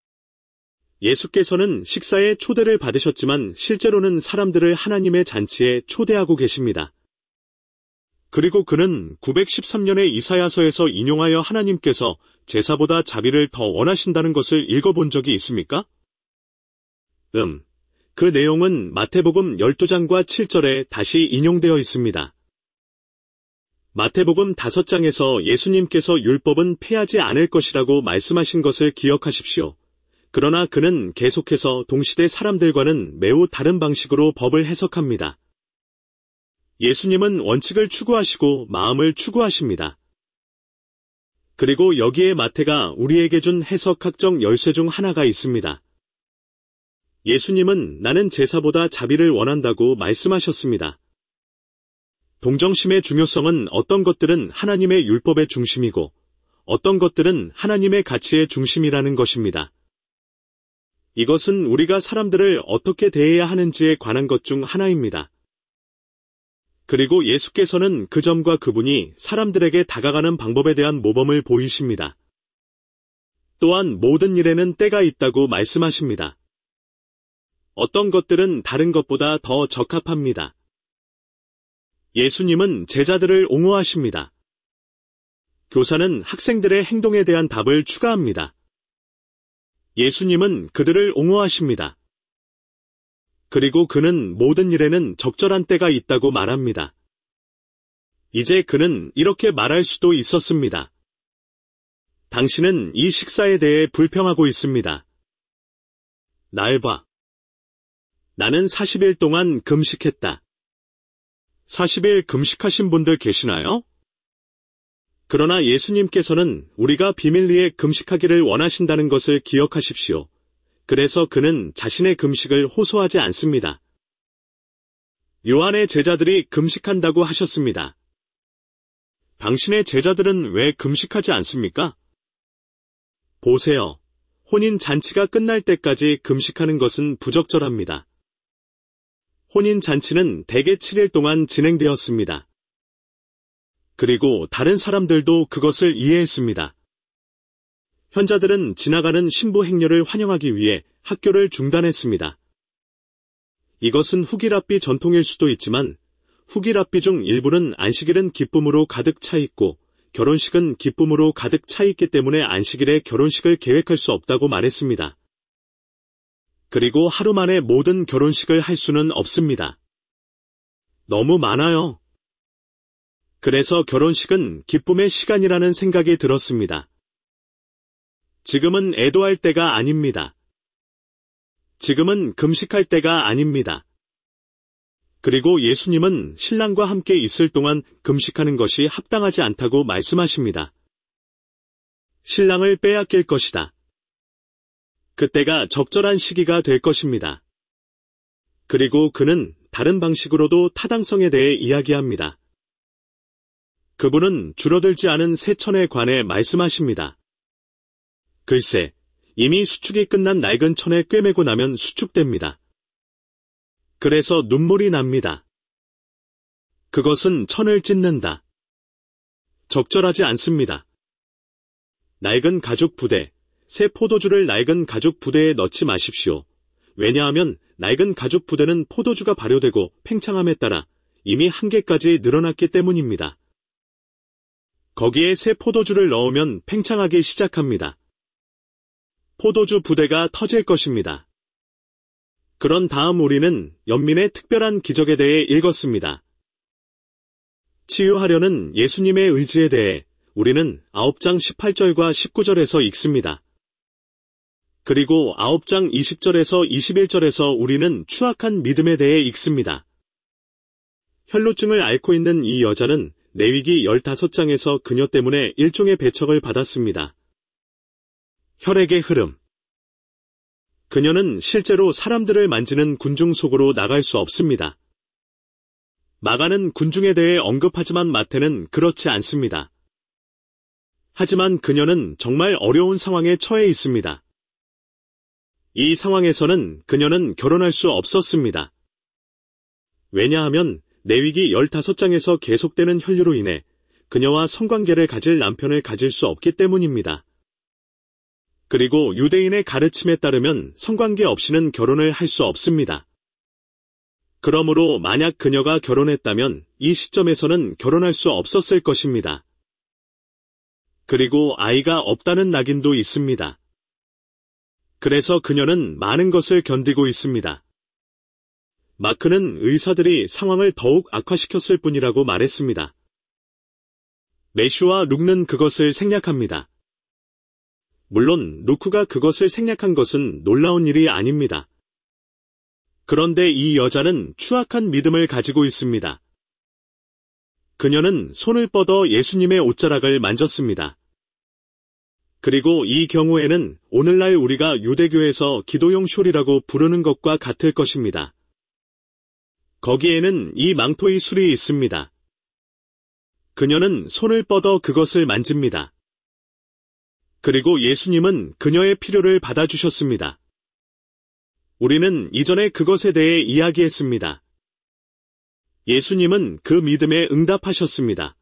예수께서는 식사에 초대를 받으셨지만 실제로는 사람들을 하나님의 잔치에 초대하고 계십니다. 그리고 그는 구백십삼 년의 이사야서에서 인용하여 하나님께서 제사보다 자비를 더 원하신다는 것을 읽어본 적이 있습니까? 음, 그 내용은 마태복음 십이 장과 칠 절에 다시 인용되어 있습니다. 마태복음 오 장에서 예수님께서 율법은 폐하지 않을 것이라고 말씀하신 것을 기억하십시오. 그러나 그는 계속해서 동시대 사람들과는 매우 다른 방식으로 법을 해석합니다. 예수님은 원칙을 추구하시고 마음을 추구하십니다. 그리고 여기에 마태가 우리에게 준 해석학적 열쇠 중 하나가 있습니다. 예수님은 나는 제사보다 자비를 원한다고 말씀하셨습니다. 동정심의 중요성은 어떤 것들은 하나님의 율법의 중심이고 어떤 것들은 하나님의 가치의 중심이라는 것입니다. 이것은 우리가 사람들을 어떻게 대해야 하는지에 관한 것 중 하나입니다. 그리고 예수께서는 그 점과 그분이 사람들에게 다가가는 방법에 대한 모범을 보이십니다. 또한 모든 일에는 때가 있다고 말씀하십니다. 어떤 것들은 다른 것보다 더 적합합니다. 예수님은 제자들을 옹호하십니다. 교사는 학생들의 행동에 대한 답을 추가합니다. 예수님은 그들을 옹호하십니다. 그리고 그는 모든 일에는 적절한 때가 있다고 말합니다. 이제 그는 이렇게 말할 수도 있었습니다. 당신은 이 식사에 대해 불평하고 있습니다. 날 봐. 나는 사십 일 동안 금식했다. 사십 일 금식하신 분들 계시나요? 그러나 예수님께서는 우리가 비밀리에 금식하기를 원하신다는 것을 기억하십시오. 그래서 그는 자신의 금식을 호소하지 않습니다. 요한의 제자들이 금식한다고 하셨습니다. 당신의 제자들은 왜 금식하지 않습니까? 보세요. 혼인 잔치가 끝날 때까지 금식하는 것은 부적절합니다. 혼인 잔치는 대개 칠 일 동안 진행되었습니다. 그리고 다른 사람들도 그것을 이해했습니다. 현자들은 지나가는 신부 행렬을 환영하기 위해 학교를 중단했습니다. 이것은 후기랍비 전통일 수도 있지만 후기랍비 중 일부는 안식일은 기쁨으로 가득 차 있고 결혼식은 기쁨으로 가득 차 있기 때문에 안식일에 결혼식을 계획할 수 없다고 말했습니다. 그리고 하루 만에 모든 결혼식을 할 수는 없습니다. 너무 많아요. 그래서 결혼식은 기쁨의 시간이라는 생각이 들었습니다. 지금은 애도할 때가 아닙니다. 지금은 금식할 때가 아닙니다. 그리고 예수님은 신랑과 함께 있을 동안 금식하는 것이 합당하지 않다고 말씀하십니다. 신랑을 빼앗길 것이다. 그때가 적절한 시기가 될 것입니다. 그리고 그는 다른 방식으로도 타당성에 대해 이야기합니다. 그분은 줄어들지 않은 새천에 관해 말씀하십니다. 글쎄, 이미 수축이 끝난 낡은 천에 꿰매고 나면 수축됩니다. 그래서 눈물이 납니다. 그것은 천을 찢는다. 적절하지 않습니다. 낡은 가죽 부대, 새 포도주를 낡은 가죽 부대에 넣지 마십시오. 왜냐하면 낡은 가죽 부대는 포도주가 발효되고 팽창함에 따라 이미 한계까지 늘어났기 때문입니다. 거기에 새 포도주를 넣으면 팽창하기 시작합니다. 포도주 부대가 터질 것입니다. 그런 다음 우리는 연민의 특별한 기적에 대해 읽었습니다. 치유하려는 예수님의 의지에 대해 우리는 아홉 장 십팔 절과 십구 절에서 읽습니다. 그리고 아홉 장 이십 절에서 이십일 절에서 우리는 추악한 믿음에 대해 읽습니다. 혈루증을 앓고 있는 이 여자는 레위기 십오 장에서 그녀 때문에 일종의 배척을 받았습니다. 혈액의 흐름. 그녀는 실제로 사람들을 만지는 군중 속으로 나갈 수 없습니다. 마가는 군중에 대해 언급하지만 마태는 그렇지 않습니다. 하지만 그녀는 정말 어려운 상황에 처해 있습니다. 이 상황에서는 그녀는 결혼할 수 없었습니다. 왜냐하면 레위기 십오 장에서 계속되는 혈류로 인해 그녀와 성관계를 가질 남편을 가질 수 없기 때문입니다. 그리고 유대인의 가르침에 따르면 성관계 없이는 결혼을 할 수 없습니다. 그러므로 만약 그녀가 결혼했다면 이 시점에서는 결혼할 수 없었을 것입니다. 그리고 아이가 없다는 낙인도 있습니다. 그래서 그녀는 많은 것을 견디고 있습니다. 마크는 의사들이 상황을 더욱 악화시켰을 뿐이라고 말했습니다. 매슈와 룩는 그것을 생략합니다. 물론 루크가 그것을 생략한 것은 놀라운 일이 아닙니다. 그런데 이 여자는 추악한 믿음을 가지고 있습니다. 그녀는 손을 뻗어 예수님의 옷자락을 만졌습니다. 그리고 이 경우에는 오늘날 우리가 유대교에서 기도용 숄이라고 부르는 것과 같을 것입니다. 거기에는 이 망토의 술이 있습니다. 그녀는 손을 뻗어 그것을 만집니다. 그리고 예수님은 그녀의 필요를 받아주셨습니다. 우리는 이전에 그것에 대해 이야기했습니다. 예수님은 그 믿음에 응답하셨습니다.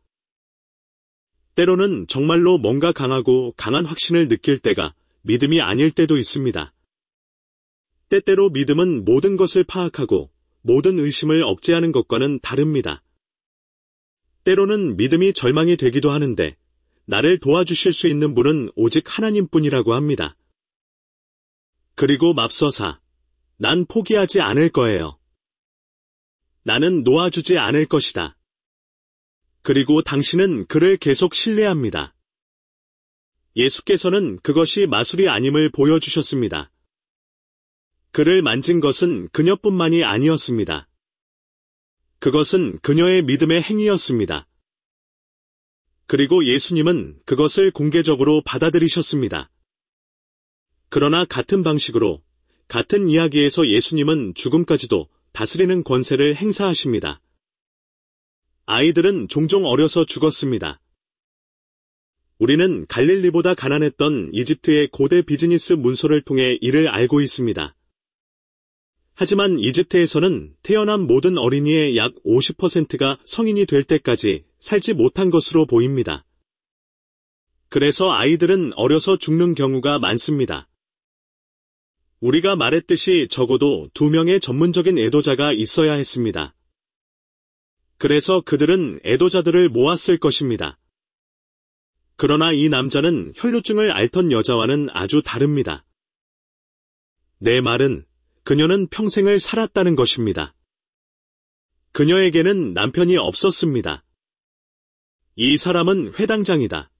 때로는 정말로 뭔가 강하고 강한 확신을 느낄 때가 믿음이 아닐 때도 있습니다. 때때로 믿음은 모든 것을 파악하고 모든 의심을 억제하는 것과는 다릅니다. 때로는 믿음이 절망이 되기도 하는데 나를 도와주실 수 있는 분은 오직 하나님뿐이라고 합니다. 그리고 맙서사, 난 포기하지 않을 거예요. 나는 놓아주지 않을 것이다. 그리고 당신은 그를 계속 신뢰합니다. 예수께서는 그것이 마술이 아님을 보여주셨습니다. 그를 만진 것은 그녀뿐만이 아니었습니다. 그것은 그녀의 믿음의 행위였습니다. 그리고 예수님은 그것을 공개적으로 받아들이셨습니다. 그러나 같은 방식으로, 같은 이야기에서 예수님은 죽음까지도 다스리는 권세를 행사하십니다. 아이들은 종종 어려서 죽었습니다. 우리는 갈릴리보다 가난했던 이집트의 고대 비즈니스 문서를 통해 이를 알고 있습니다. 하지만 이집트에서는 태어난 모든 어린이의 약 오십 퍼센트가 성인이 될 때까지 살지 못한 것으로 보입니다. 그래서 아이들은 어려서 죽는 경우가 많습니다. 우리가 말했듯이 적어도 두 명의 전문적인 애도자가 있어야 했습니다. 그래서 그들은 애도자들을 모았을 것입니다. 그러나 이 남자는 혈루증을 앓던 여자와는 아주 다릅니다. 내 말은 그녀는 평생을 살았다는 것입니다. 그녀에게는 남편이 없었습니다. 이 사람은 회당장이다.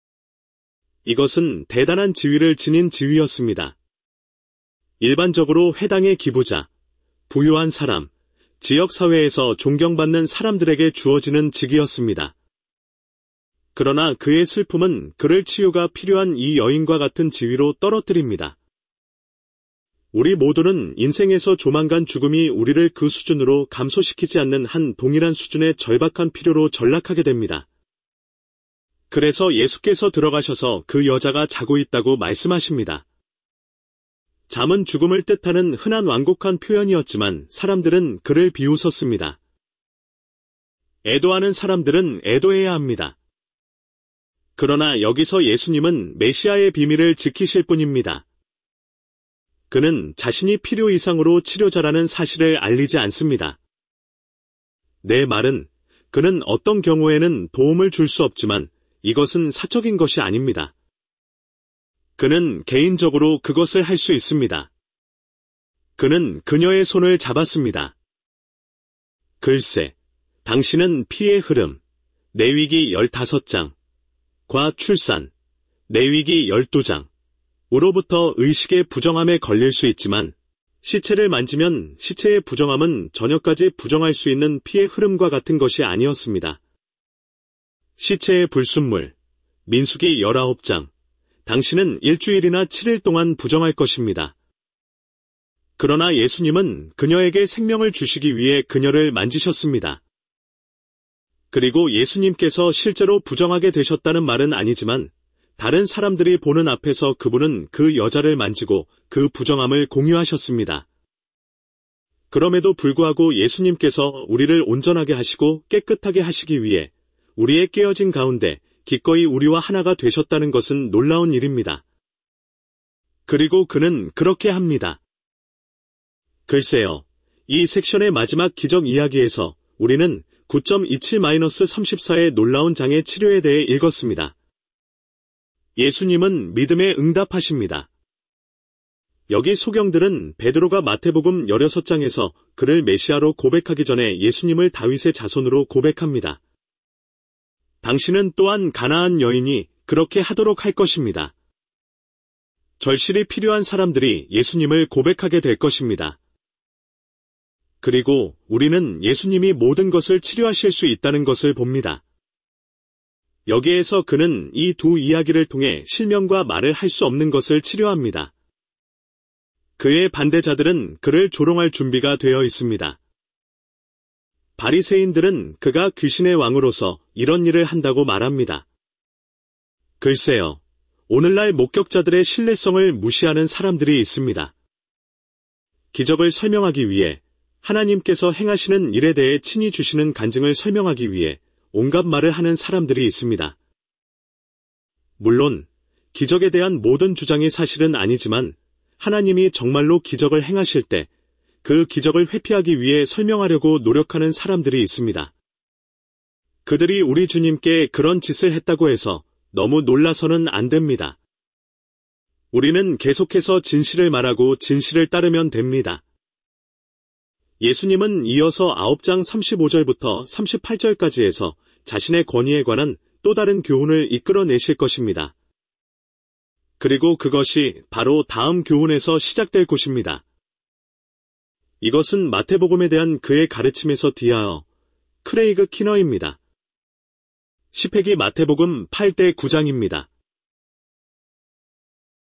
이것은 대단한 지위를 지닌 지위였습니다. 일반적으로 회당의 기부자, 부유한 사람, 지역사회에서 존경받는 사람들에게 주어지는 직이었습니다. 그러나 그의 슬픔은 그를 치유가 필요한 이 여인과 같은 지위로 떨어뜨립니다. 우리 모두는 인생에서 조만간 죽음이 우리를 그 수준으로 감소시키지 않는 한 동일한 수준의 절박한 필요로 전락하게 됩니다. 그래서 예수께서 들어가셔서 그 여자가 자고 있다고 말씀하십니다. 잠은 죽음을 뜻하는 흔한 완곡한 표현이었지만 사람들은 그를 비웃었습니다. 애도하는 사람들은 애도해야 합니다. 그러나 여기서 예수님은 메시아의 비밀을 지키실 분입니다. 그는 자신이 필요 이상으로 치료자라는 사실을 알리지 않습니다. 내 말은 그는 어떤 경우에는 도움을 줄 수 없지만 이것은 사적인 것이 아닙니다. 그는 개인적으로 그것을 할 수 있습니다. 그는 그녀의 손을 잡았습니다. 글쎄, 당신은 피의 흐름, 레위기 열다섯 장, 과 출산, 레위기 열두 장, 으로부터 의식의 부정함에 걸릴 수 있지만 시체를 만지면 시체의 부정함은 저녁까지 부정할 수 있는 피의 흐름과 같은 것이 아니었습니다. 시체의 불순물, 민수기 열아홉 장, 당신은 일주일이나 칠 일 동안 부정할 것입니다. 그러나 예수님은 그녀에게 생명을 주시기 위해 그녀를 만지셨습니다. 그리고 예수님께서 실제로 부정하게 되셨다는 말은 아니지만 다른 사람들이 보는 앞에서 그분은 그 여자를 만지고 그 부정함을 공유하셨습니다. 그럼에도 불구하고 예수님께서 우리를 온전하게 하시고 깨끗하게 하시기 위해 우리의 깨어진 가운데 기꺼이 우리와 하나가 되셨다는 것은 놀라운 일입니다. 그리고 그는 그렇게 합니다. 글쎄요, 이 섹션의 마지막 기적 이야기에서 우리는 구 점 이칠 삼십사의 놀라운 장애 치료에 대해 읽었습니다. 예수님은 믿음에 응답하십니다. 여기 소경들은 베드로가 마태복음 십육 장에서 그를 메시아로 고백하기 전에 예수님을 다윗의 자손으로 고백합니다. 당신은 또한 가나안 여인이 그렇게 하도록 할 것입니다. 절실히 필요한 사람들이 예수님을 고백하게 될 것입니다. 그리고 우리는 예수님이 모든 것을 치료하실 수 있다는 것을 봅니다. 여기에서 그는 이 두 이야기를 통해 실명과 말을 할 수 없는 것을 치료합니다. 그의 반대자들은 그를 조롱할 준비가 되어 있습니다. 바리새인들은 그가 귀신의 왕으로서 이런 일을 한다고 말합니다. 글쎄요, 오늘날 목격자들의 신뢰성을 무시하는 사람들이 있습니다. 기적을 설명하기 위해 하나님께서 행하시는 일에 대해 친히 주시는 간증을 설명하기 위해 온갖 말을 하는 사람들이 있습니다. 물론 기적에 대한 모든 주장이 사실은 아니지만 하나님이 정말로 기적을 행하실 때 그 기적을 회피하기 위해 설명하려고 노력하는 사람들이 있습니다. 그들이 우리 주님께 그런 짓을 했다고 해서 너무 놀라서는 안 됩니다. 우리는 계속해서 진실을 말하고 진실을 따르면 됩니다. 예수님은 이어서 아홉 장 삼십오 절부터 삼십팔 절까지 해서 자신의 권위에 관한 또 다른 교훈을 이끌어내실 것입니다. 그리고 그것이 바로 다음 교훈에서 시작될 곳입니다. 이것은 마태복음에 대한 그의 가르침에서 뒤이어 크레이그 키너입니다. 십 회기 마태복음 팔 대 구 장입니다.